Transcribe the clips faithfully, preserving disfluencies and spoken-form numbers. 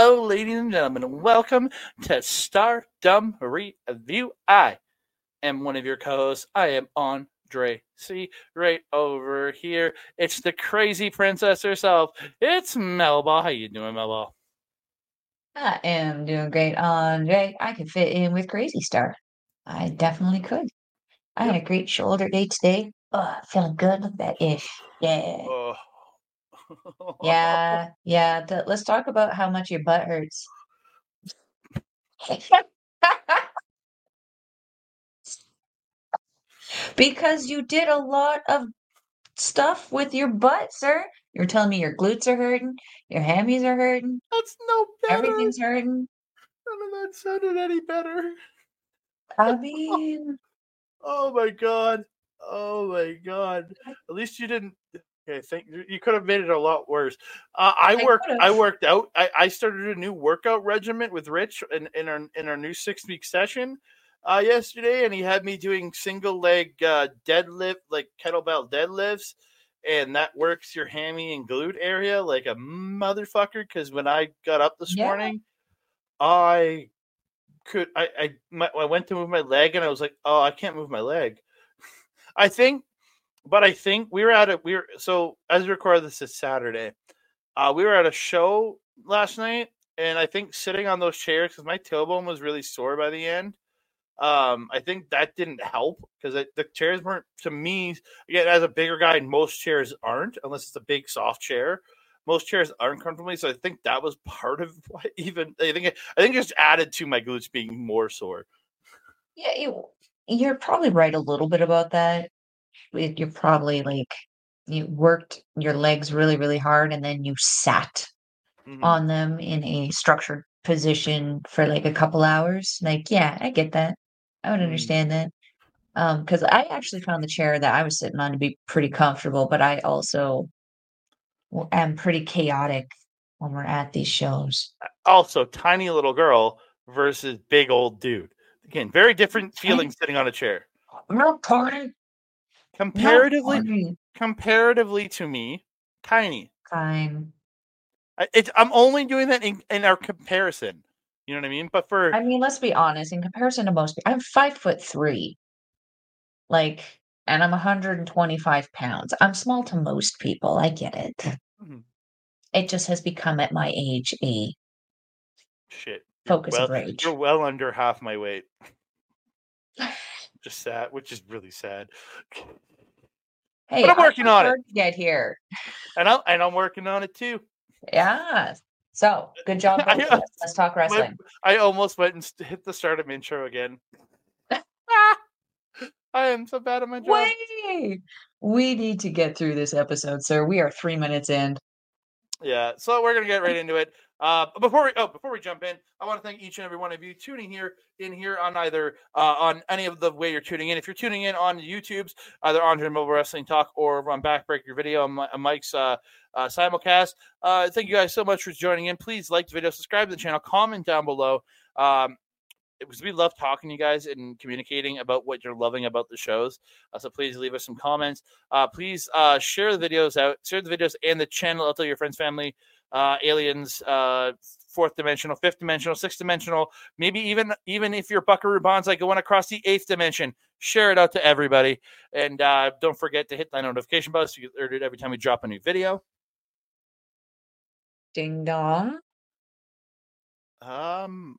Hello, ladies and gentlemen, and welcome to Stardom Review. I am one of your co-hosts. I am Andre C. Right over here, it's the crazy princess herself. It's Melba. How you doing, Melba? I am doing great, Andre. I could fit in with Crazy Star. I definitely could. I had Yep. a great shoulder day today. Oh, feeling good. Look at that ish. Yeah. Oh. Yeah. Yeah. th- let's talk about how much your butt hurts. Because you did a lot of stuff with your butt, sir. You're telling me your glutes are hurting, your hammies are hurting, That's no better. everything's hurting. None of that sounded any better. I mean, Oh my god. Oh my god. At least you didn't. Okay, think you could have made it a lot worse. Uh, I I worked. could I have. worked out. I, I started a new workout regimen with Rich in, in our in our new six week session uh, yesterday, and he had me doing single leg uh, deadlift, like kettlebell deadlifts, and that works your hammy and glute area like a motherfucker. Because when I got up this Yeah. morning, I could I I, my, I went to move my leg, and I was like, oh, I can't move my leg. I think but I think we were at a we were so as we record this is Saturday. Uh, we were at a show last night, and I think sitting on those chairs because my tailbone was really sore by the end. Um, I think that didn't help because the chairs weren't to me. Again, as a bigger guy, most chairs aren't unless it's a big soft chair. Most chairs aren't comfortably, so I think that was part of what even I think I think it just added to my glutes being more sore. Yeah, you, you're probably right a little bit about that. it- you're probably like you worked your legs really, really hard and then you sat Mm-hmm. on them in a structured position for like a couple hours. Like, yeah, I get that. I would Mm-hmm. understand that. Um, because I actually found the chair that I was sitting on to be pretty comfortable, but I also w- am pretty chaotic when we're at these shows. Also, tiny little girl versus big old dude. Again, very different feeling Tiny, sitting on a chair. not tiny, not Comparatively, tiny. comparatively to me, tiny. Fine. I, it's, I'm only doing that in, in our comparison. You know what I mean? But for I mean, let's be honest, in comparison to most people, I'm five foot three. Like, and I'm one hundred twenty-five pounds. I'm small to most people. I get it. hmm, It just has become at my age a shit, you're focus of well, you're rage. well under half my weight. Just sad, which is really sad. But Hey, I'm I working worked on it, hard to get here. and I'm and I'm working on it too. Yeah. So good job, both of I, us. Let's talk my, wrestling. I almost went and hit the stardom intro again. I am so bad at my job. Wait, we need to get through this episode, sir. We are three minutes in. Yeah, so we're gonna get right into it. Uh, before we oh before we jump in, I want to thank each and every one of you tuning here in here on either uh, on any of the way you're tuning in. If you're tuning in on YouTube's either Andre Mobile Wrestling Talk or on Backbreaker Video on, on Mike's uh, uh, simulcast. Uh, thank you guys so much for joining in. Please like the video, subscribe to the channel, comment down below. Um, because we love talking to you guys and communicating about what you're loving about the shows. Uh, so please leave us some comments. Uh, please uh, share the videos out, share the videos and the channel out to your friends, family, uh, aliens, uh, fourth dimensional, fifth dimensional, sixth dimensional, maybe even even if you're Buckaroo Banzai going across the eighth dimension, share it out to everybody. And uh, don't forget to hit that notification bell so you get alerted every time we drop a new video. Ding dong. Um,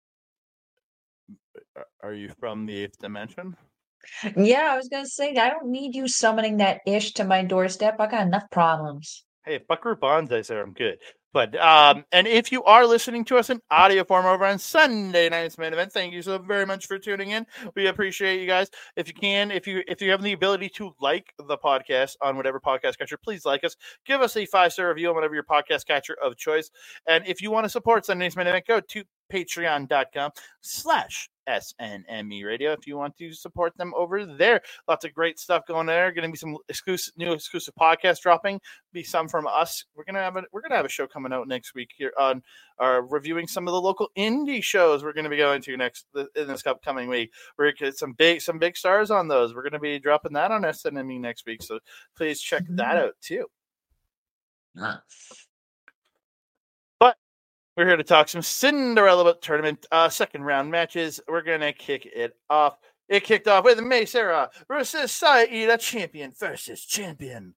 are you from the eighth dimension? Yeah, I was gonna say I don't need you summoning that ish to my doorstep. I got enough problems. Hey, if Buckaroo Banzai's there, I'm good. But um, and if you are listening to us in audio form over on Sunday night's main event, thank you so very much for tuning in. We appreciate you guys. If you can, if you if you have the ability to like the podcast on whatever podcast catcher, please like us. Give us a five star review on whatever your podcast catcher of choice. And if you want to support Sunday night's main event, go to patreon.com slash SNME radio if you want to support them over there. Lots of great stuff going there. Going to be some exclusive new exclusive podcasts dropping. Be some from us. We're gonna have a we're gonna have a show coming out next week here on uh, reviewing some of the local indie shows we're going to be going to next in this upcoming week. We're gonna get some big some big stars on those. We're going to be dropping that on S N M E next week. So please check that out too. Huh. But We're here to talk some Cinderella tournament uh, second round matches. We're gonna kick it off. It kicked off with Mei Seira versus Saida, champion versus champion.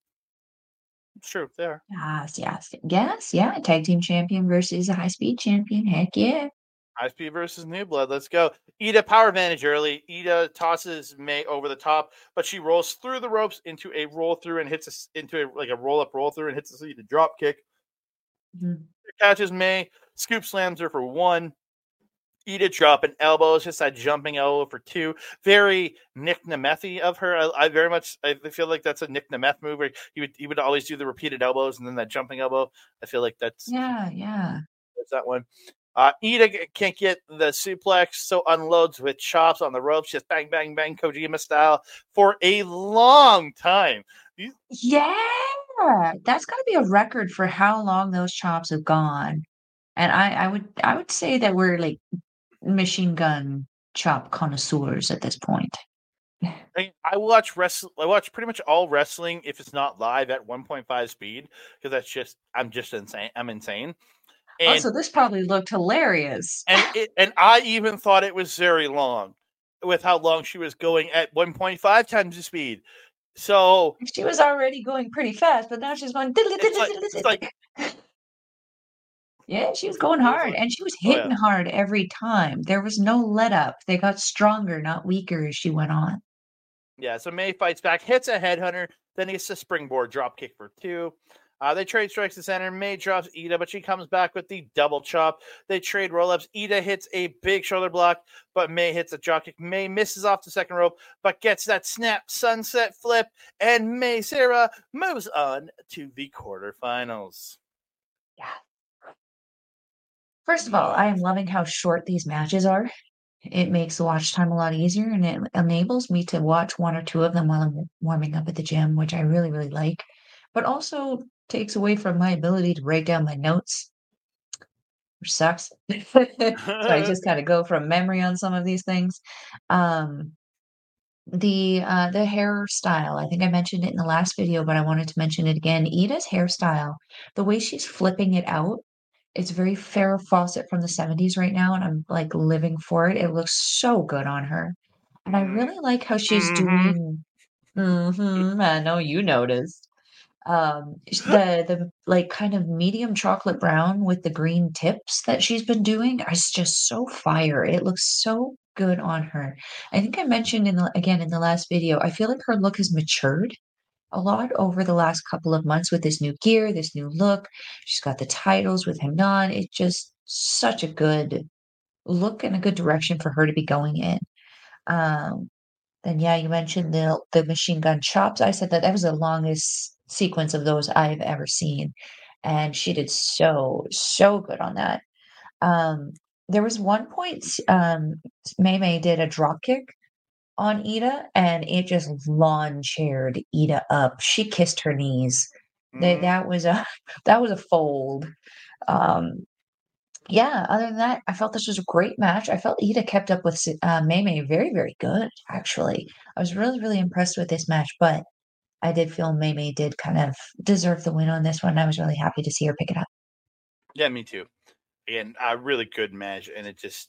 It's true, there. Yes, yes, yes, yeah. Tag team champion versus a high speed champion. Heck yeah. High speed versus new blood. Let's go. Ida power advantage early. Ida tosses Mei over the top, but she rolls through the ropes into a roll through and hits a, into a, like a roll up roll through and hits the Ida drop kick. Mm-hmm. Catches Mei, scoop slams her for one. Ida dropping elbows, just that jumping elbow for two. Very Nick Nemeth of her. I, I very much I feel like that's a Nick Nemeth move where he would he would always do the repeated elbows and then that jumping elbow. I feel like that's yeah, yeah. That's that one. Uh, Ida can't get the suplex, so unloads with chops on the ropes, just bang, bang, bang, Kojima style for a long time. Yeah, that's got to be a record for how long those chops have gone. And I, I would, I would say that we're like machine gun chop connoisseurs at this point. I, I watch wrestle. I watch pretty much all wrestling if it's not live at one point five speed because that's just I'm just insane. I'm insane. And, oh, so this probably looked hilarious. And it, and I even thought it was very long with how long she was going at one point five times the speed. So she was already going pretty fast, but now she's going. It's like, it's like, yeah, she was going hard, and she was hitting oh, yeah. hard every time. There was no let up. They got stronger, not weaker, as she went on. Yeah, so Mei fights back, hits a headhunter, then hits a springboard drop kick for two. Uh, they trade strikes to center. Mei drops Ida, but she comes back with the double chop. They trade roll-ups. Ida hits a big shoulder block, but Mei hits a drop kick. Mei misses off the second rope, but gets that snap sunset flip, and Mei Seira moves on to the quarterfinals. Yeah. First of all, I am loving how short these matches are. It makes the watch time a lot easier, and it enables me to watch one or two of them while I'm warming up at the gym, which I really, really like. But also takes away from my ability to write down my notes, which sucks. So I just kind of go from memory on some of these things. Um, the uh, the hairstyle, I think I mentioned it in the last video, but I wanted to mention it again. Ida's hairstyle, the way she's flipping it out, it's very Farrah Fawcett from the seventies right now, and I'm like living for it. It looks so good on her. And I really like how she's mm-hmm. doing. Mm-hmm, I know you noticed. Um, the the like kind of medium chocolate brown with the green tips that she's been doing is just so fire. It looks so good on her. I think I mentioned in the, again in the last video, I feel like her look has matured a lot over the last couple of months with this new gear, this new look. She's got the titles with him on. It's just such a good look and a good direction for her to be going in. Um, then yeah, you mentioned the the machine gun chops. I said that that was the longest sequence of those I've ever seen, and she did so so good on that. Um, there was one point um, Mei Mei did a drop kick on Ida, and it just lawn chaired Ida up. She kissed her knees. Mm-hmm. That that was a that was a fold. Um, yeah. Other than that, I felt this was a great match. I felt Ida kept up with uh, Mei Mei very very good. Actually, I was really really impressed with this match, but I did feel Mei Mei did kind of deserve the win on this one. I was really happy to see her pick it up. Yeah, me too. And a really good match, and it just.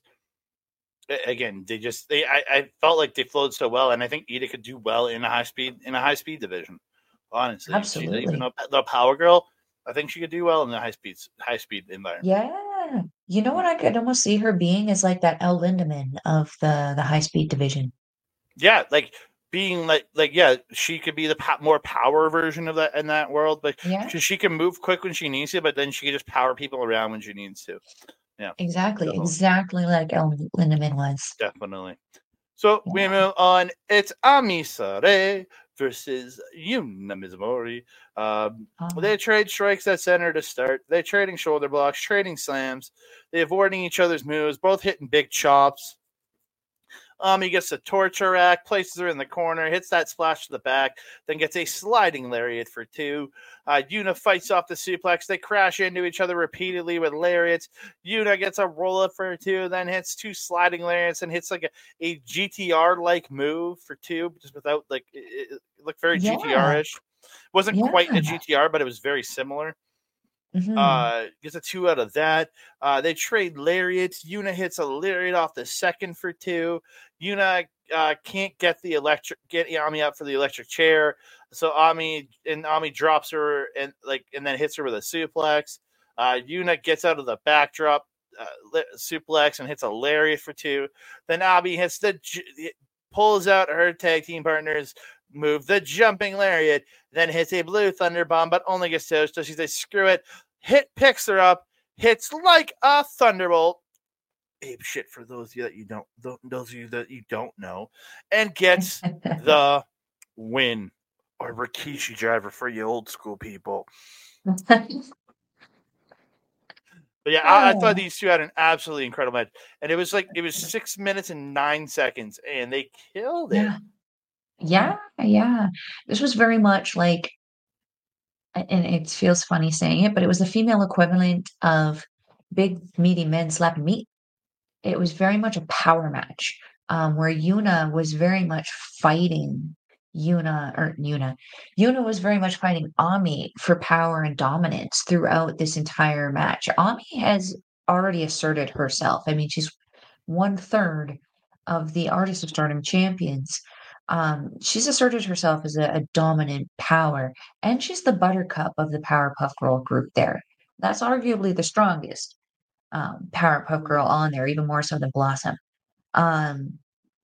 Again, they just they I, I felt like they flowed so well, and I think Ida could do well in a high speed in a high speed division. Honestly, absolutely. She's even a, the power girl, I think she could do well in the high speed high speed environment. Yeah, you know what I could almost see her being is like that Elle Lindemann of the the high speed division. Yeah, like being like like yeah, she could be the po- more power version of that in that world. Like yeah, she, she can move quick when she needs to, but then she can just power people around when she needs to. Yeah, exactly, definitely. exactly like Elle Lindemann was. Definitely. So yeah. we move on. It's Ami Sourei versus Yuna Mizumori. Um, oh. They trade strikes at center to start. They're trading shoulder blocks, trading slams. They're avoiding each other's moves, both hitting big chops. Um, he gets a torture rack, places her in the corner, hits that splash to the back, then gets a sliding lariat for two. Uh, Yuna fights off the suplex. They crash into each other repeatedly with lariats. Yuna gets a roll-up for two, then hits two sliding lariats and hits like a, a G T R-like move for two, just without, like, it, it looked very yeah. G T R-ish. Wasn't yeah. quite a G T R, but it was very similar. Mhm. Uh, gets a two out of that. Uh, they trade lariats. Yuna hits a lariat off the second for two. Yuna uh, can't get the electric get Ami up for the electric chair, so Ami and Ami drops her and like and then hits her with a suplex. Uh, Yuna gets out of the backdrop uh, suplex and hits a lariat for two. Then Ami hits the pulls out her tag team partners move, the jumping lariat, then hits a blue thunder bomb, but only gets toast. So she says, "Screw it." Hit picks her up, hits like a thunderbolt. Ape shit for those of you that you don't, those of you that you don't know, and gets the win. Or Rikishi driver for you old school people. But yeah, I, I thought these two had an absolutely incredible match, and it was like it was six minutes and nine seconds, and they killed it. Yeah, yeah, yeah. This was very much like, and it feels funny saying it, but it was the female equivalent of big meaty men slapping meat. It was very much a power match, um, where Yuna was very much fighting Yuna or Yuna. Yuna was very much fighting Ami for power and dominance throughout this entire match. Ami has already asserted herself. I mean, she's one third of the Artist of Stardom champions. Um, she's asserted herself as a, a dominant power, and she's the buttercup of the Powerpuff Girl group there. That's arguably the strongest um, Powerpuff Girl on there, even more so than Blossom. Um,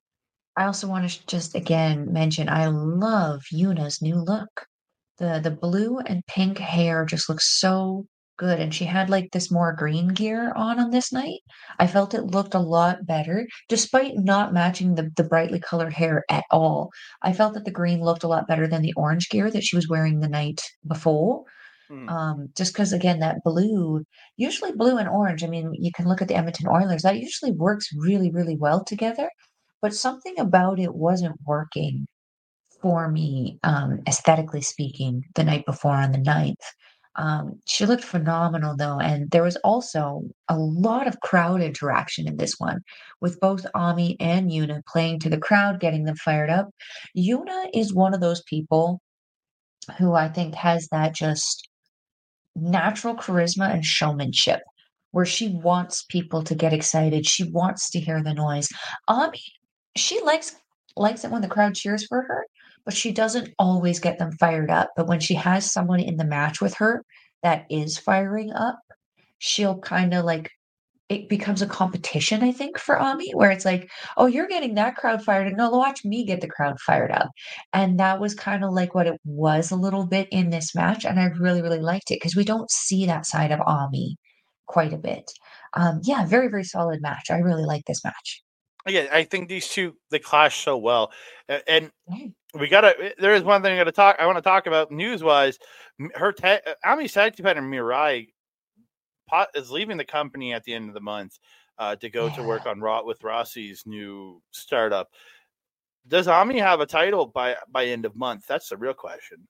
I also want to just again mention I love Yuna's new look. The the blue and pink hair just looks so good, and she had like this more green gear on on this night. I felt it looked a lot better, despite not matching the the brightly colored hair at all. I felt that the green looked a lot better than the orange gear that she was wearing the night before. Mm. Um, just because again, that blue, usually blue and orange, I mean, you can look at the Edmonton Oilers, that usually works really, really well together. But something about it wasn't working for me, um, aesthetically speaking, the night before on the ninth. Um, she looked phenomenal though, and there was also a lot of crowd interaction in this one, with both Ami and Yuna playing to the crowd, getting them fired up. Yuna is one of those people who I think has that just natural charisma and showmanship, where she wants people to get excited. She wants to hear the noise. Ami, she likes likes it when the crowd cheers for her, but she doesn't always get them fired up. But when she has someone in the match with her that is firing up, she'll kind of like it becomes a competition, I think, for Ami, where it's like, oh, you're getting that crowd fired up. No, watch me get the crowd fired up. And that was kind of like what it was a little bit in this match. And I really, really liked it because we don't see that side of Ami quite a bit. Um, yeah, very, very solid match. I really like this match. Yeah, I think these two they clash so well, and, and Mm. we gotta. There is one thing I gotta talk. I want to talk about news wise. Her ta- Ami's tag team partner Mirai Pot is leaving the company at the end of the month uh, to go Yeah. to work on Raw with Rossi's new startup. Does Ami have a title by by end of month? That's the real question.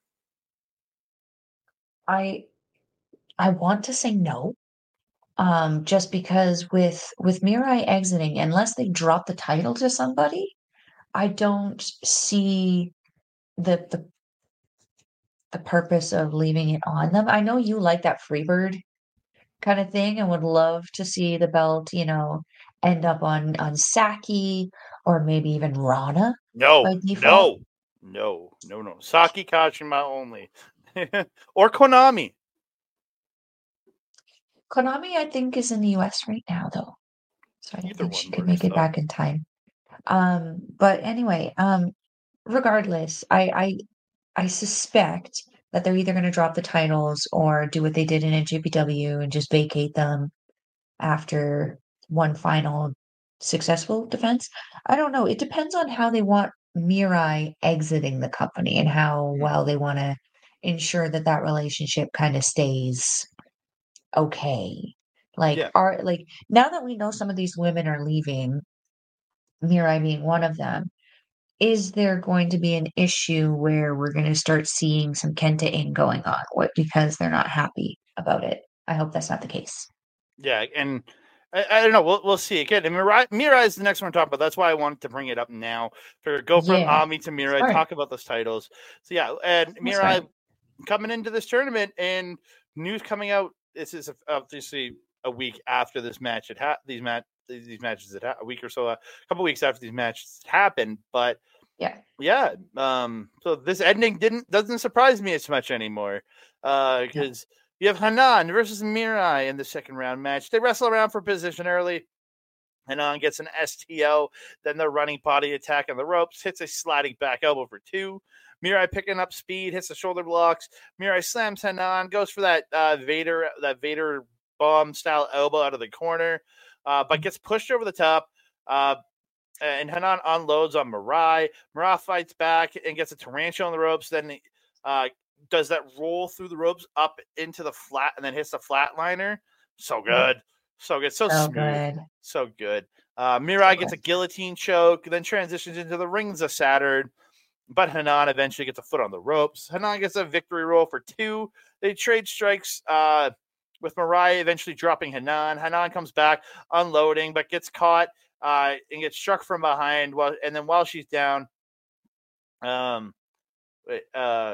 I I want to say no. Um, just because with with Mirai exiting, unless they drop the title to somebody, I don't see the the the purpose of leaving it on them. I know you like that Freebird kind of thing and would love to see the belt, you know, end up on on Saki or maybe even Rana No, by default. no, no, no, no. Saki Kashima only, or Konami. Konami, I think, is in the U S right now, though, so I don't Either think she one could works make it though. back in time. Um, but anyway, um, regardless, I I I suspect that they're either going to drop the titles or do what they did in N J P W and just vacate them after one final successful defense. I don't know. It depends on how they want Mirai exiting the company and how Hmm. well they want to ensure that that relationship kind of stays okay. Like, Yeah, are like now that we know some of these women are leaving, Mirai being one of them, is there going to be an issue where we're going to start seeing some Kenta-ing going on? What because they're not happy about it? I hope that's not the case. yeah, and I, I don't know. We'll we'll see again. And Mirai, Mirai is the next one to talk about. That's why I wanted to bring it up now. For go from Yeah, Ami to Mirai, smart. talk about those titles. So yeah, and That's right. Mirai coming into this tournament and news coming out this is obviously a week after this match had ha- these match these matches had ha- a week or so, a couple weeks after these matches happened. But Yeah, yeah, um, so this ending didn't doesn't surprise me as much anymore, because uh, you have Hanan versus Mirai in the second round match. They wrestle around for position early. Hanan gets an S T O, then the running body attack on the ropes, hits a sliding back elbow for two. Mirai picking up speed, hits the shoulder blocks. Mirai slams Hanan, goes for that uh, Vader that Vader bomb style elbow out of the corner, uh, but gets pushed over the top. Uh, and Hanan unloads on Mirai. Mirai fights back and gets a tarantula on the ropes. Then uh, does that roll through the ropes up into the flat, and then hits the flatliner. So good. So good. So, so smooth. good. So good. Uh, Mirai gets a guillotine choke, then transitions into the Rings of Saturn. But Hanan eventually gets a foot on the ropes. Hanan gets a victory roll for two. They trade strikes uh, with Mirai eventually dropping Hanan. Hanan comes back, unloading, but gets caught uh, and gets struck from behind. While, and then while she's down, um, uh,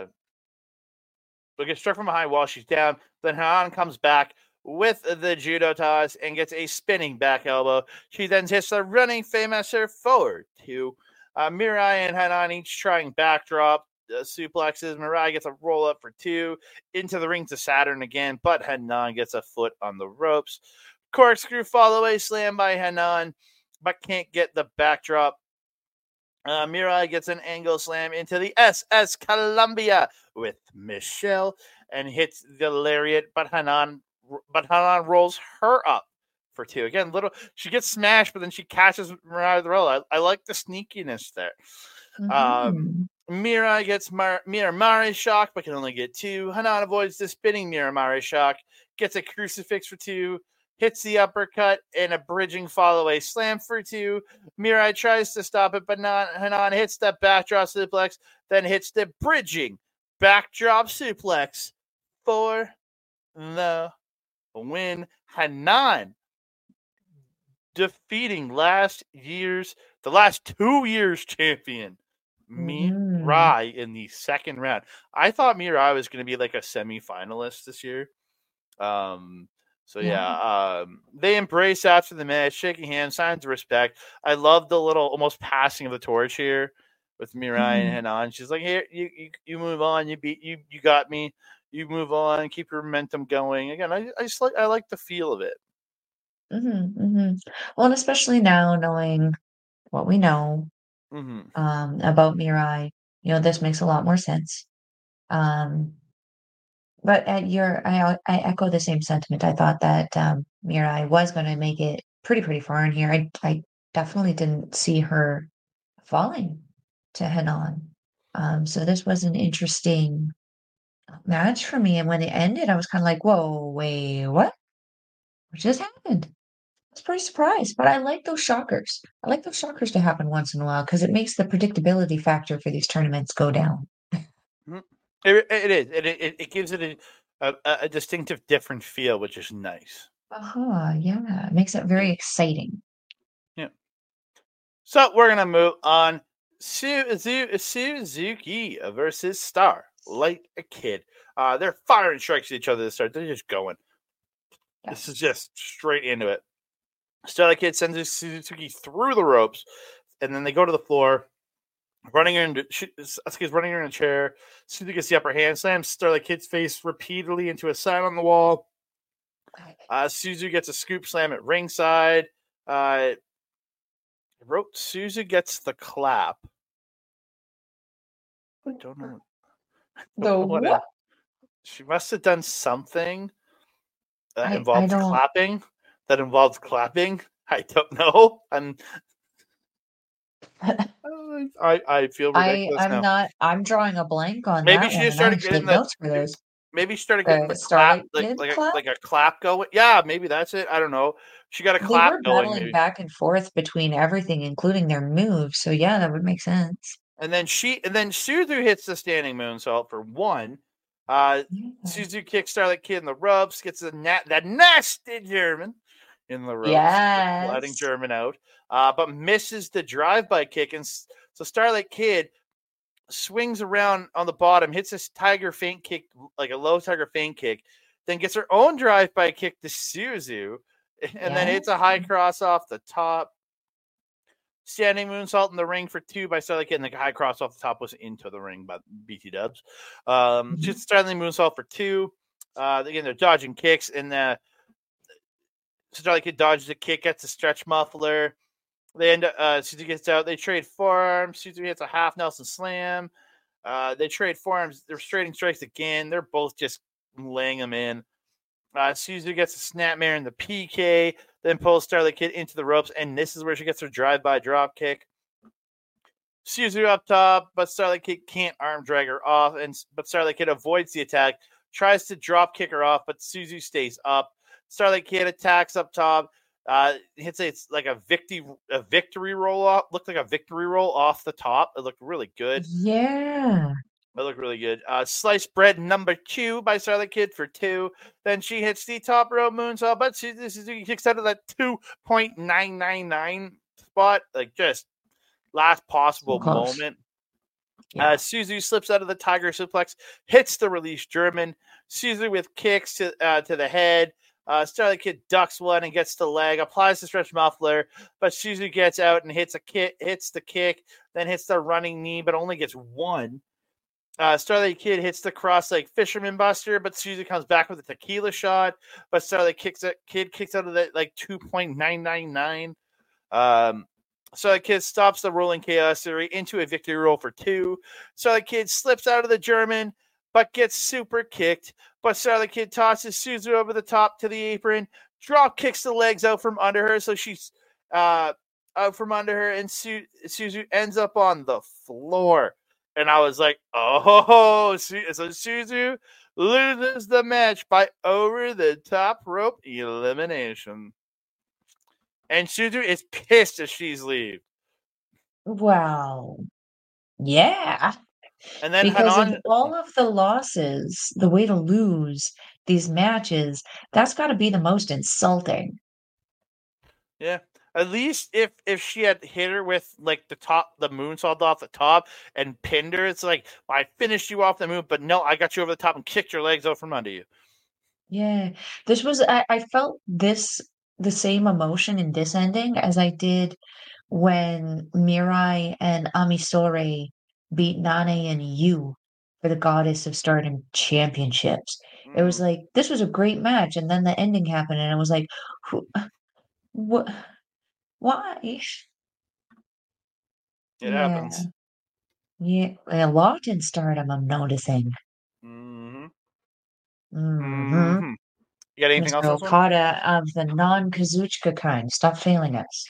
but gets struck from behind while she's down. Then Hanan comes back with the judo toss and gets a spinning back elbow. She then hits the running Fameasser forward to uh, Mirai and Hanan each trying backdrop uh, suplexes. Mirai gets a roll up for two into the Rings of Saturn again, but Hanan gets a foot on the ropes. Corkscrew fall away slam by Hanan, but can't get the backdrop. Uh, Mirai gets an angle slam into the S S Columbia with Michelle and hits the lariat, but Hanan but Hanan rolls her up for two. Again, little she gets smashed, but then she catches Mirai with the roll. I, I like the sneakiness there. Mm-hmm. Um, Mirai gets Mar- Miramare shock, but can only get two. Hanan avoids the spinning Miramare shock, gets a crucifix for two, hits the uppercut and a bridging follow-away slam for two. Mirai tries to stop it, but not. Hanan hits that backdrop suplex, then hits the bridging backdrop suplex for the win. Hanan defeating last year's, the last two years champion, Mm-hmm. Mirai, in the second round. I thought Mirai was going to be like a semi-finalist this year. Um, so yeah, yeah um, they embrace after the match, shaking hands, signs of respect. I love the little almost passing of the torch here with Mirai mm-hmm. and Hanan. She's like, "Here, you, you you move on. You beat you you got me. You move on. Keep your momentum going." Again, I I just like I like the feel of it. Mm-hmm, mm-hmm. Well, and especially now knowing what we know mm-hmm. um, about Mirai, you know, this makes a lot more sense. Um, but at your, I I echo the same sentiment. I thought that um, Mirai was going to make it pretty pretty far in here. I I definitely didn't see her falling to Hanan. Um, so this was an interesting match for me. And when it ended, I was kind of like, "Whoa, wait, what? What just happened?" I was pretty surprised. But I like those shockers. I like those shockers to happen once in a while because it makes the predictability factor for these tournaments go down. Mm-hmm. It, it is. It, it it gives it a, a a distinctive, different feel, which is nice. Uh-huh, yeah. It makes it very exciting. Yeah. So we're gonna move on. Suzu- Suzuki versus Star like a kid. Uh, they're firing strikes at each other to start. They're just going. Yeah. This is just straight into it. Starlight Kid sends Suzuki through the ropes, and then they go to the floor. Running her into Sasuke's running her in a chair. Suzuki gets the upper hand, slams Starlight Kid's face repeatedly into a sign on the wall. Uh, Suzu gets a scoop slam at ringside. Uh, wrote Suzu gets the clap. I don't know. I don't the know what? what? She must have done something that I, involved I clapping. That involved clapping. I don't know. I'm. I, I feel ridiculous I, I'm now. not. I'm drawing a blank on maybe that she one. just started I getting take the notes for those. Maybe she started getting the the clap, like Kid like clap? A, like a clap going. Yeah, maybe that's it. I don't know. She got a They clap were going. battling Maybe. back and forth between everything, including their moves. So yeah, that would make sense. And then she, and then Suzu hits the standing moonsault for one. Uh, Yeah. Suzu kicks Starlight Kid in the ropes, gets the na- that nasty German in the ropes, Yes. letting German out, uh, but misses the drive-by kick, and so Starlight Kid swings around on the bottom, hits this tiger feint kick, like a low tiger feint kick, then gets her own drive-by kick to Suzu, and yeah. then hits a high cross off the top. Standing moonsault in the ring for two by Starlight Kid, and the high cross off the top was into the ring by B T Dubs. Um, mm-hmm. Just standing moonsault for two. Uh, again, they're dodging kicks, and the Starlight Kid dodges a kick, gets a stretch muffler. They end up, uh, Suzu gets out. They trade forearms. Suzu hits a half Nelson slam. Uh, they trade forearms. They're trading strikes again. They're both just laying them in. Uh, Suzu gets a snapmare in the P K, then pulls Starlight Kid into the ropes, and this is where she gets her drive-by drop kick. Suzu up top, but Starlight Kid can't arm drag her off, and but Starlight Kid avoids the attack, tries to drop kick her off, but Suzu stays up. Starlight Kid attacks up top, uh, hits a, it's like a victory a victory roll off, looked like a victory roll off the top. It looked really good. Yeah. That looked really good. Uh, sliced bread number two by Starlight Kid for two. Then she hits the top rope moonsault, but she, this is, kicks out of that two point nine nine nine spot. Like, just last possible so moment. Yeah. Uh, Suzu slips out of the Tiger Suplex, hits the release German. Suzu with kicks to, uh, to the head. Uh, Starlight Kid ducks one and gets the leg, applies the stretch muffler, but Suzu gets out and hits a kick, hits the kick, then hits the running knee, but only gets one. Uh, Starlight Kid hits the cross leg fisherman buster, but Suzu comes back with a tequila shot. But Starlight kicks it, Kid kicks out of that like two point nine nine nine. Um, Starlight Kid stops the rolling chaos theory into a victory roll for two. Starlight Kid slips out of the German, but gets super kicked. But Starlight Kid tosses Suzu over the top to the apron, drop kicks the legs out from under her, so she's uh, out from under her, and Su- Suzu ends up on the floor. And I was like, oh, so Suzu loses the match by over-the-top rope elimination. And Suzu is pissed as she's leave. Wow. Yeah. And then because Hanan, of all of the losses, the way to lose these matches, that's got to be the most insulting. Yeah. At least if, if she had hit her with like the top, the moonsault off the top and pinned her, it's like, well, I finished you off the move, but no, I got you over the top and kicked your legs out from under you. Yeah, this was, I, I felt this, the same emotion in this ending as I did when Mirai and Amisore beat Nane and Yu for the Goddess of Stardom championships. Mm. It was like, this was a great match. And then the ending happened and I was like, who, what? Why? It yeah. happens. Yeah, a lot in Stardom, I'm noticing. Mm-hmm. Mm-hmm. Mm-hmm. You got anything Mister else? Okada of the non-Kazuchika kind. Stop failing us.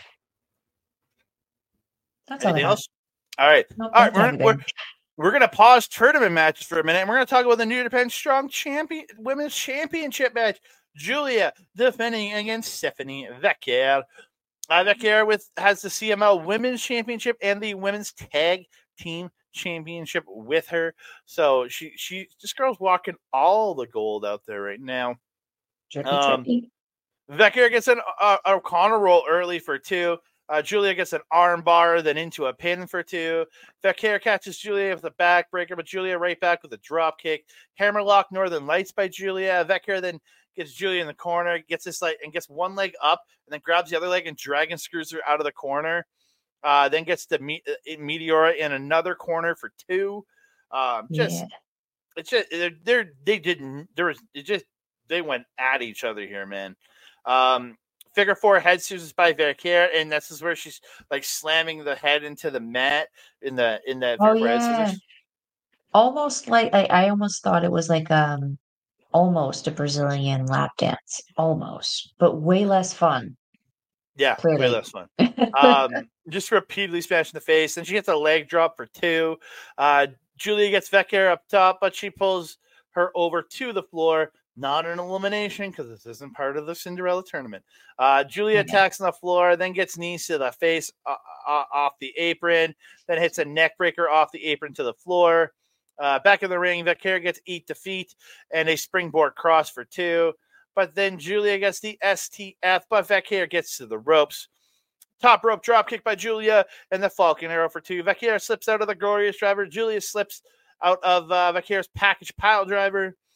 That's anything all else? All right. Nope, all right. We're, we're, we're going to pause tournament matches for a minute. And we're going to talk about the New Japan Strong Champion Women's Championship match. Giulia defending against Stephanie Vecchia. Uh, Vecchia with has the C M L Women's Championship and the Women's Tag Team Championship with her. So she she this girl's walking all the gold out there right now. Trippy, um, trippy. Vecchia gets an uh, O'Connor roll early for two. Uh, Giulia gets an arm bar, then into a pin for two. Vecchia catches Giulia with a backbreaker, but Giulia right back with a drop kick. Hammerlock Northern Lights by Giulia. Vecchia then gets Giulia in the corner, gets this like and gets one leg up, and then grabs the other leg and dragon screws her out of the corner. Uh, then gets the me- Meteora in another corner for two. Um, just yeah. it's just they're, they're they didn't there was it just they went at each other here, man. Um, figure four head scissors by Vecchia, and this is where she's like slamming the head into the mat in the in the oh yeah, almost like I, I almost thought it was like um. almost a Brazilian lap dance, almost, but way less fun. Yeah, clearly. Way less fun. um, just repeatedly smashing the face. And she gets a leg drop for two. Uh, Giulia gets Vecchia up top, but she pulls her over to the floor. Not an elimination because this isn't part of the Cinderella tournament. Uh, Giulia okay. attacks on the floor, then gets knees to the face uh, uh, off the apron, then hits a neck breaker off the apron to the floor. Uh, back in the ring, Vecchia gets eat defeat and a springboard cross for two. But then Giulia gets the S T F, but Vecchia gets to the ropes. Top rope drop kick by Giulia and the Falcon Arrow for two. Vecchia slips out of the Glorious Driver. Giulia slips out of uh, Vecchia's package pile driver.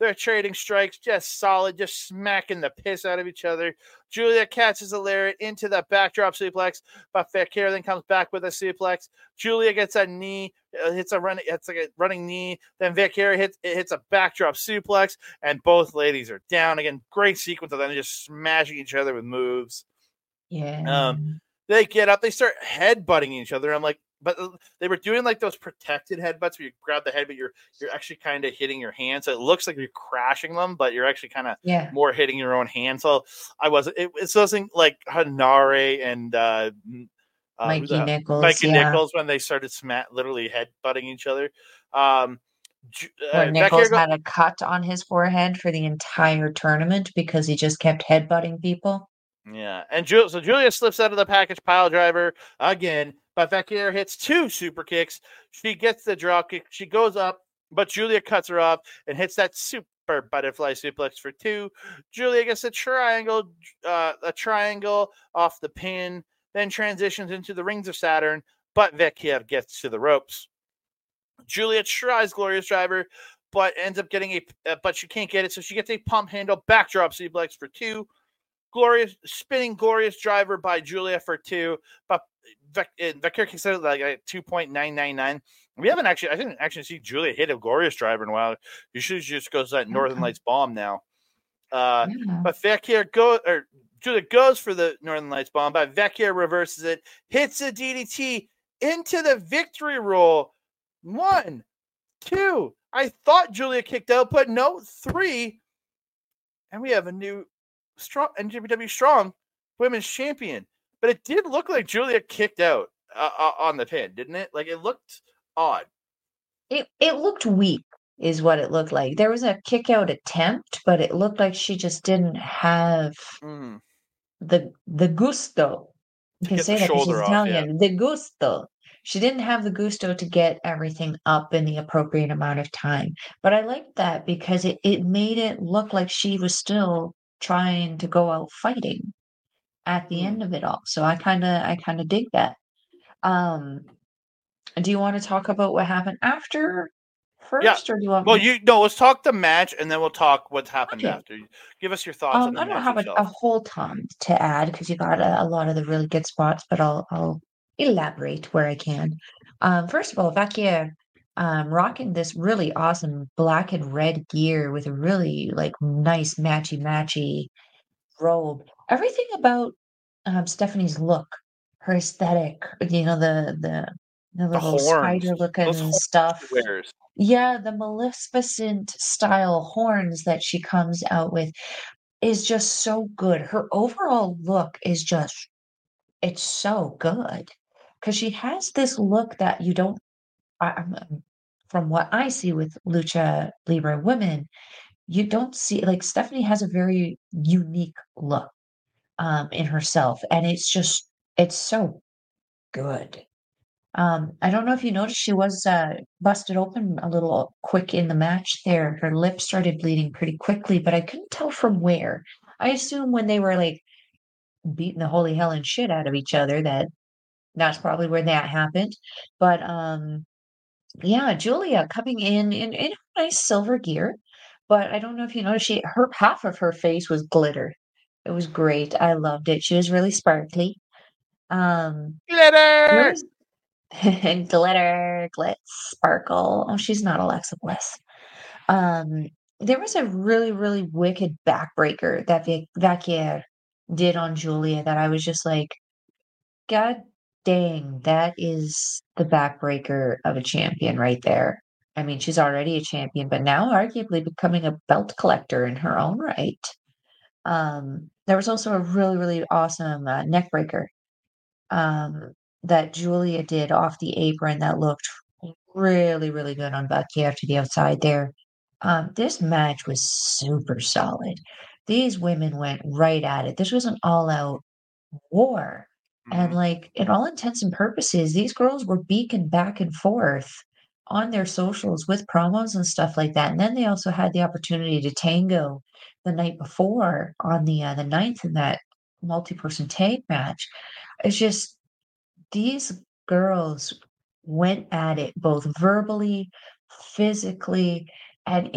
They're trading strikes, just solid, just smacking the piss out of each other. Julia catches a lariat into the backdrop suplex, but Fekir then comes back with a suplex. Julia gets a knee, uh, hits a run, it's like a running knee. Then Fekir hits it hits a backdrop suplex, and both ladies are down again. Great sequence of them just smashing each other with moves. Yeah. Um, they get up, they start headbutting each other. I'm like, but they were doing like those protected headbutts where you grab the head, but you're you're actually kind of hitting your hand, so it looks like you're crashing them, but you're actually kind of Yeah. more hitting your own hand. So I wasn't. It, it wasn't like Hanare and uh, uh, who Mikey the hell- Nichols. Mikey Yeah. Nichols when they started sma- literally headbutting each other. Um, Ju- Where uh, Nichols Vecchio go- had a cut on his forehead for the entire tournament because he just kept headbutting people. Yeah, and Ju- so Julia slips out of the package pile driver again, but Vecchio hits two super kicks. She gets the drop kick. She goes up, but Julia cuts her off and hits that super butterfly suplex for two. Julia gets a triangle, uh, a triangle off the pin, then transitions into the rings of Saturn, but Vecchio gets to the ropes. Julia tries Glorious Driver, but ends up getting a, uh, but she can't get it, so she gets a pump handle backdrop suplex for two. Glorious spinning Glorious Driver by Julia for two, but Vecchio kicks out like a two point nine nine nine. We haven't actually, I didn't actually see Julia hit a Glorious Driver in a while. Usually she just goes that Northern Lights bomb now. Uh, Yeah. But Vecchio go or Julia goes for the Northern Lights bomb, but Vecchio reverses it, hits a D D T into the victory roll. One, two. I thought Julia kicked out, but no, three. And we have a new strong N J P W Strong Women's Champion. But it did look like Julia kicked out uh, uh, on the pin, didn't it? Like it looked odd. It it looked weak, is what it looked like. There was a kick out attempt, but it looked like she just didn't have Mm. the the gusto. You To can get the say that because she's shoulder off, yeah. Italian. The gusto. She didn't have the gusto to get everything up in the appropriate amount of time. But I liked that because it, it made it look like she was still trying to go out fighting at the Mm. end of it all. So I kind of I kind of dig that. Um, do you want to talk about what happened after Yeah. first, or do you want Well, me? you no, let's talk the match and then we'll talk what happened Okay. after. Give us your thoughts on Um, the I don't match have a, a itself. whole ton to add because you got a, a lot of the really good spots, but I'll I'll elaborate where I can. Um, first of all, Vecchia um rocking this really awesome black and red gear with a really like nice matchy matchy robe. Everything about um Stephanie's look, her aesthetic, you know, the the the The little horns. spider Those looking horns stuff. she wears. Yeah, the Maleficent style horns that she comes out with is just so good. Her overall look is just it's so good because she has this look that you don't I, I'm- um, from what I see with Lucha Libre women, you don't see like Stephanie has a very unique look um in herself, and it's just it's so good. Um, I don't know if you noticed she was uh, busted open a little quick in the match there. Her lip started bleeding pretty quickly, but I couldn't tell from where. I assume when they were like beating the holy hell and shit out of each other that that's probably where that happened. But um, yeah, Julia coming in in, in nice silver gear, but I don't know if you noticed she her half of her face was glitter. It was great. I loved it. She was really sparkly. Um, there Glitter! was glitter, glitz, sparkle. Oh, she's not Alexa Bliss. Um, there was a really, really wicked backbreaker that Vic Vacquier did on Julia that I was just like, God dang, that is the backbreaker of a champion right there. I mean, she's already a champion, but now arguably becoming a belt collector in her own right. Um, there was also a really, really awesome uh, neck breaker um, that Julia did off the apron that looked really, really good on Bucky after the outside there. Um, this match was super solid. These women went right at it. This was an all-out war. And Mhm. like in all intents and purposes, these girls were beaking back and forth on their socials with promos and stuff like that. And then they also had the opportunity to tango the night before on the uh, the ninth in that multi-person tag match. It's just these girls went at it both verbally, physically, and it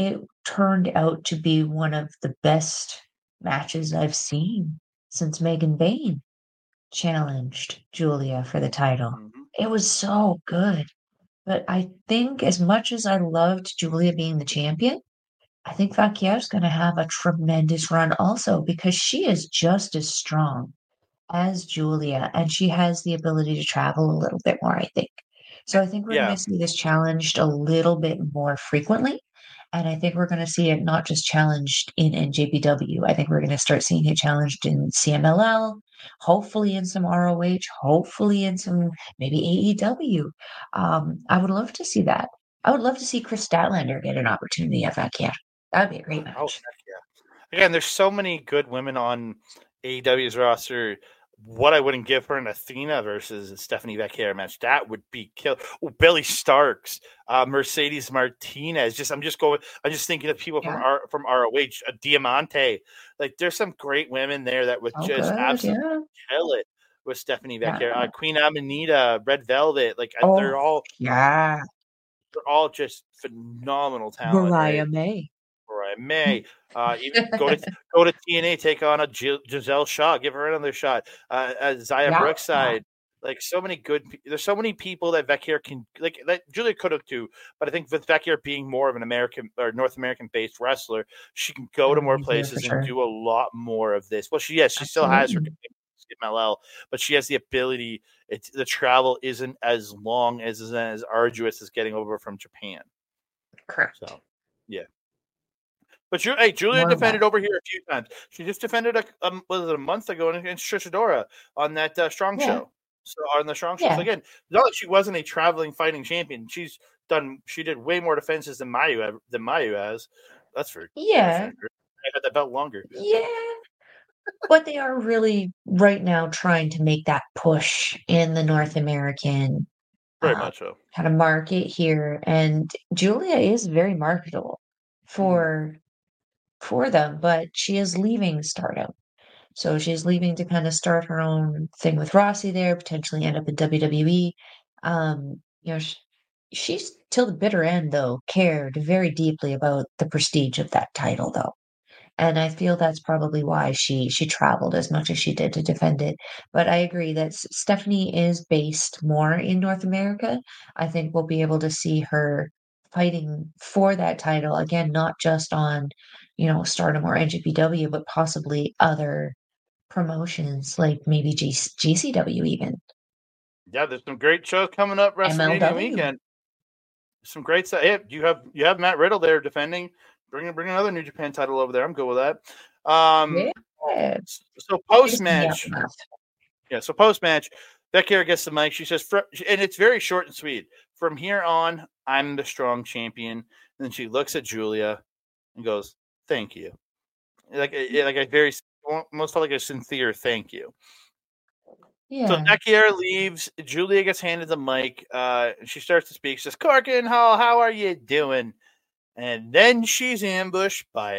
turned out to be one of the best matches I've seen since Megan Bayne challenged Julia for the title. Mm-hmm. It was so good. But I think as much as I loved Julia being the champion, I think Vacquiao's going to have a tremendous run also because she is just as strong as Julia and she has the ability to travel a little bit more, I think. So I think we're going Yeah. to see this challenged a little bit more frequently. And I think we're going to see it not just challenged in N J P W. I think we're going to start seeing it challenged in C M L L, hopefully in some R O H, hopefully in some maybe A E W. Um, I would love to see that. I would love to see Chris Statlander get an opportunity at Vacquiao. That would be a great Oh, match. heck yeah. Again, there's so many good women on A E W's roster. What I wouldn't give her an Athena versus Stephanie Vacquiao match, that would be kill. Oh, Billy Starks, uh, Mercedes Martinez. Just I'm just going. I'm just thinking of people Yeah. from R from R O H. Uh, Diamante. Like there's some great women there that would Oh, just good. absolutely Yeah. kill it with Stephanie Vacquiao. Yeah. Uh, Queen Amanita, Red Velvet. Like Oh, they're all yeah. they're all just phenomenal talent. Mariah Right? May. Mariah May. Uh, even go to go to T N A, take on a Gis- Giselle Shaw, give her another shot. Uh, uh, Zaya Yeah. Brookside, like so many good. There's so many people that Vacquiao can like. That Julia could have too, but I think with Vacquiao being more of an American or North American based wrestler, she can go to That'll more be easier for places and sure. do a lot more of this. Well, she yes, she still has her Absolutely. M L L, but she has the ability. It's the travel isn't as long as isn't as arduous as getting over from Japan. Correct. So, yeah. But you, hey, Julia More defended well. over here a few times. She just defended a um, was it a month ago against Trish Adora on that uh, Strong Yeah. show. So on the Strong show. Yeah. So again, not that she wasn't a traveling fighting champion. She's done. She did way more defenses than Mayu ever- than Mayu has. That's for Yeah. sure. I had that belt longer. Yeah. But they are really right now trying to make that push in the North American Very uh, much so. kind of market here, and Julia is very marketable for for them, but she is leaving Stardom. So she's leaving to kind of start her own thing with Rossi there, potentially end up in W W E. Um, you know, sh she's till the bitter end, though, cared very deeply about the prestige of that title, though. And I feel that's probably why she she traveled as much as she did to defend it. But I agree that S- Stephanie is based more in North America. I think we'll be able to see her fighting for that title again, not just on, you know, Stardom or N J P W, but possibly other promotions like maybe G- GCW even. Yeah, there's some great shows coming up WrestleMania M L W. weekend. Some great stuff. Yeah, you have you have Matt Riddle there defending. Bring bring another New Japan title over there. I'm good with that. Um, Yeah. so post Just in the match, aftermath. yeah. So post match, Becky gets the mic. She says, fr- and it's very short and sweet. From here on, I'm the strong champion. And then she looks at Julia and goes, "Thank you." Like a, like a very almost felt like a sincere thank you. So Yeah. Becky leaves. Julia gets handed the mic. Uh, she starts to speak. She says, "Corkin Hall, how are you doing?" And then she's ambushed by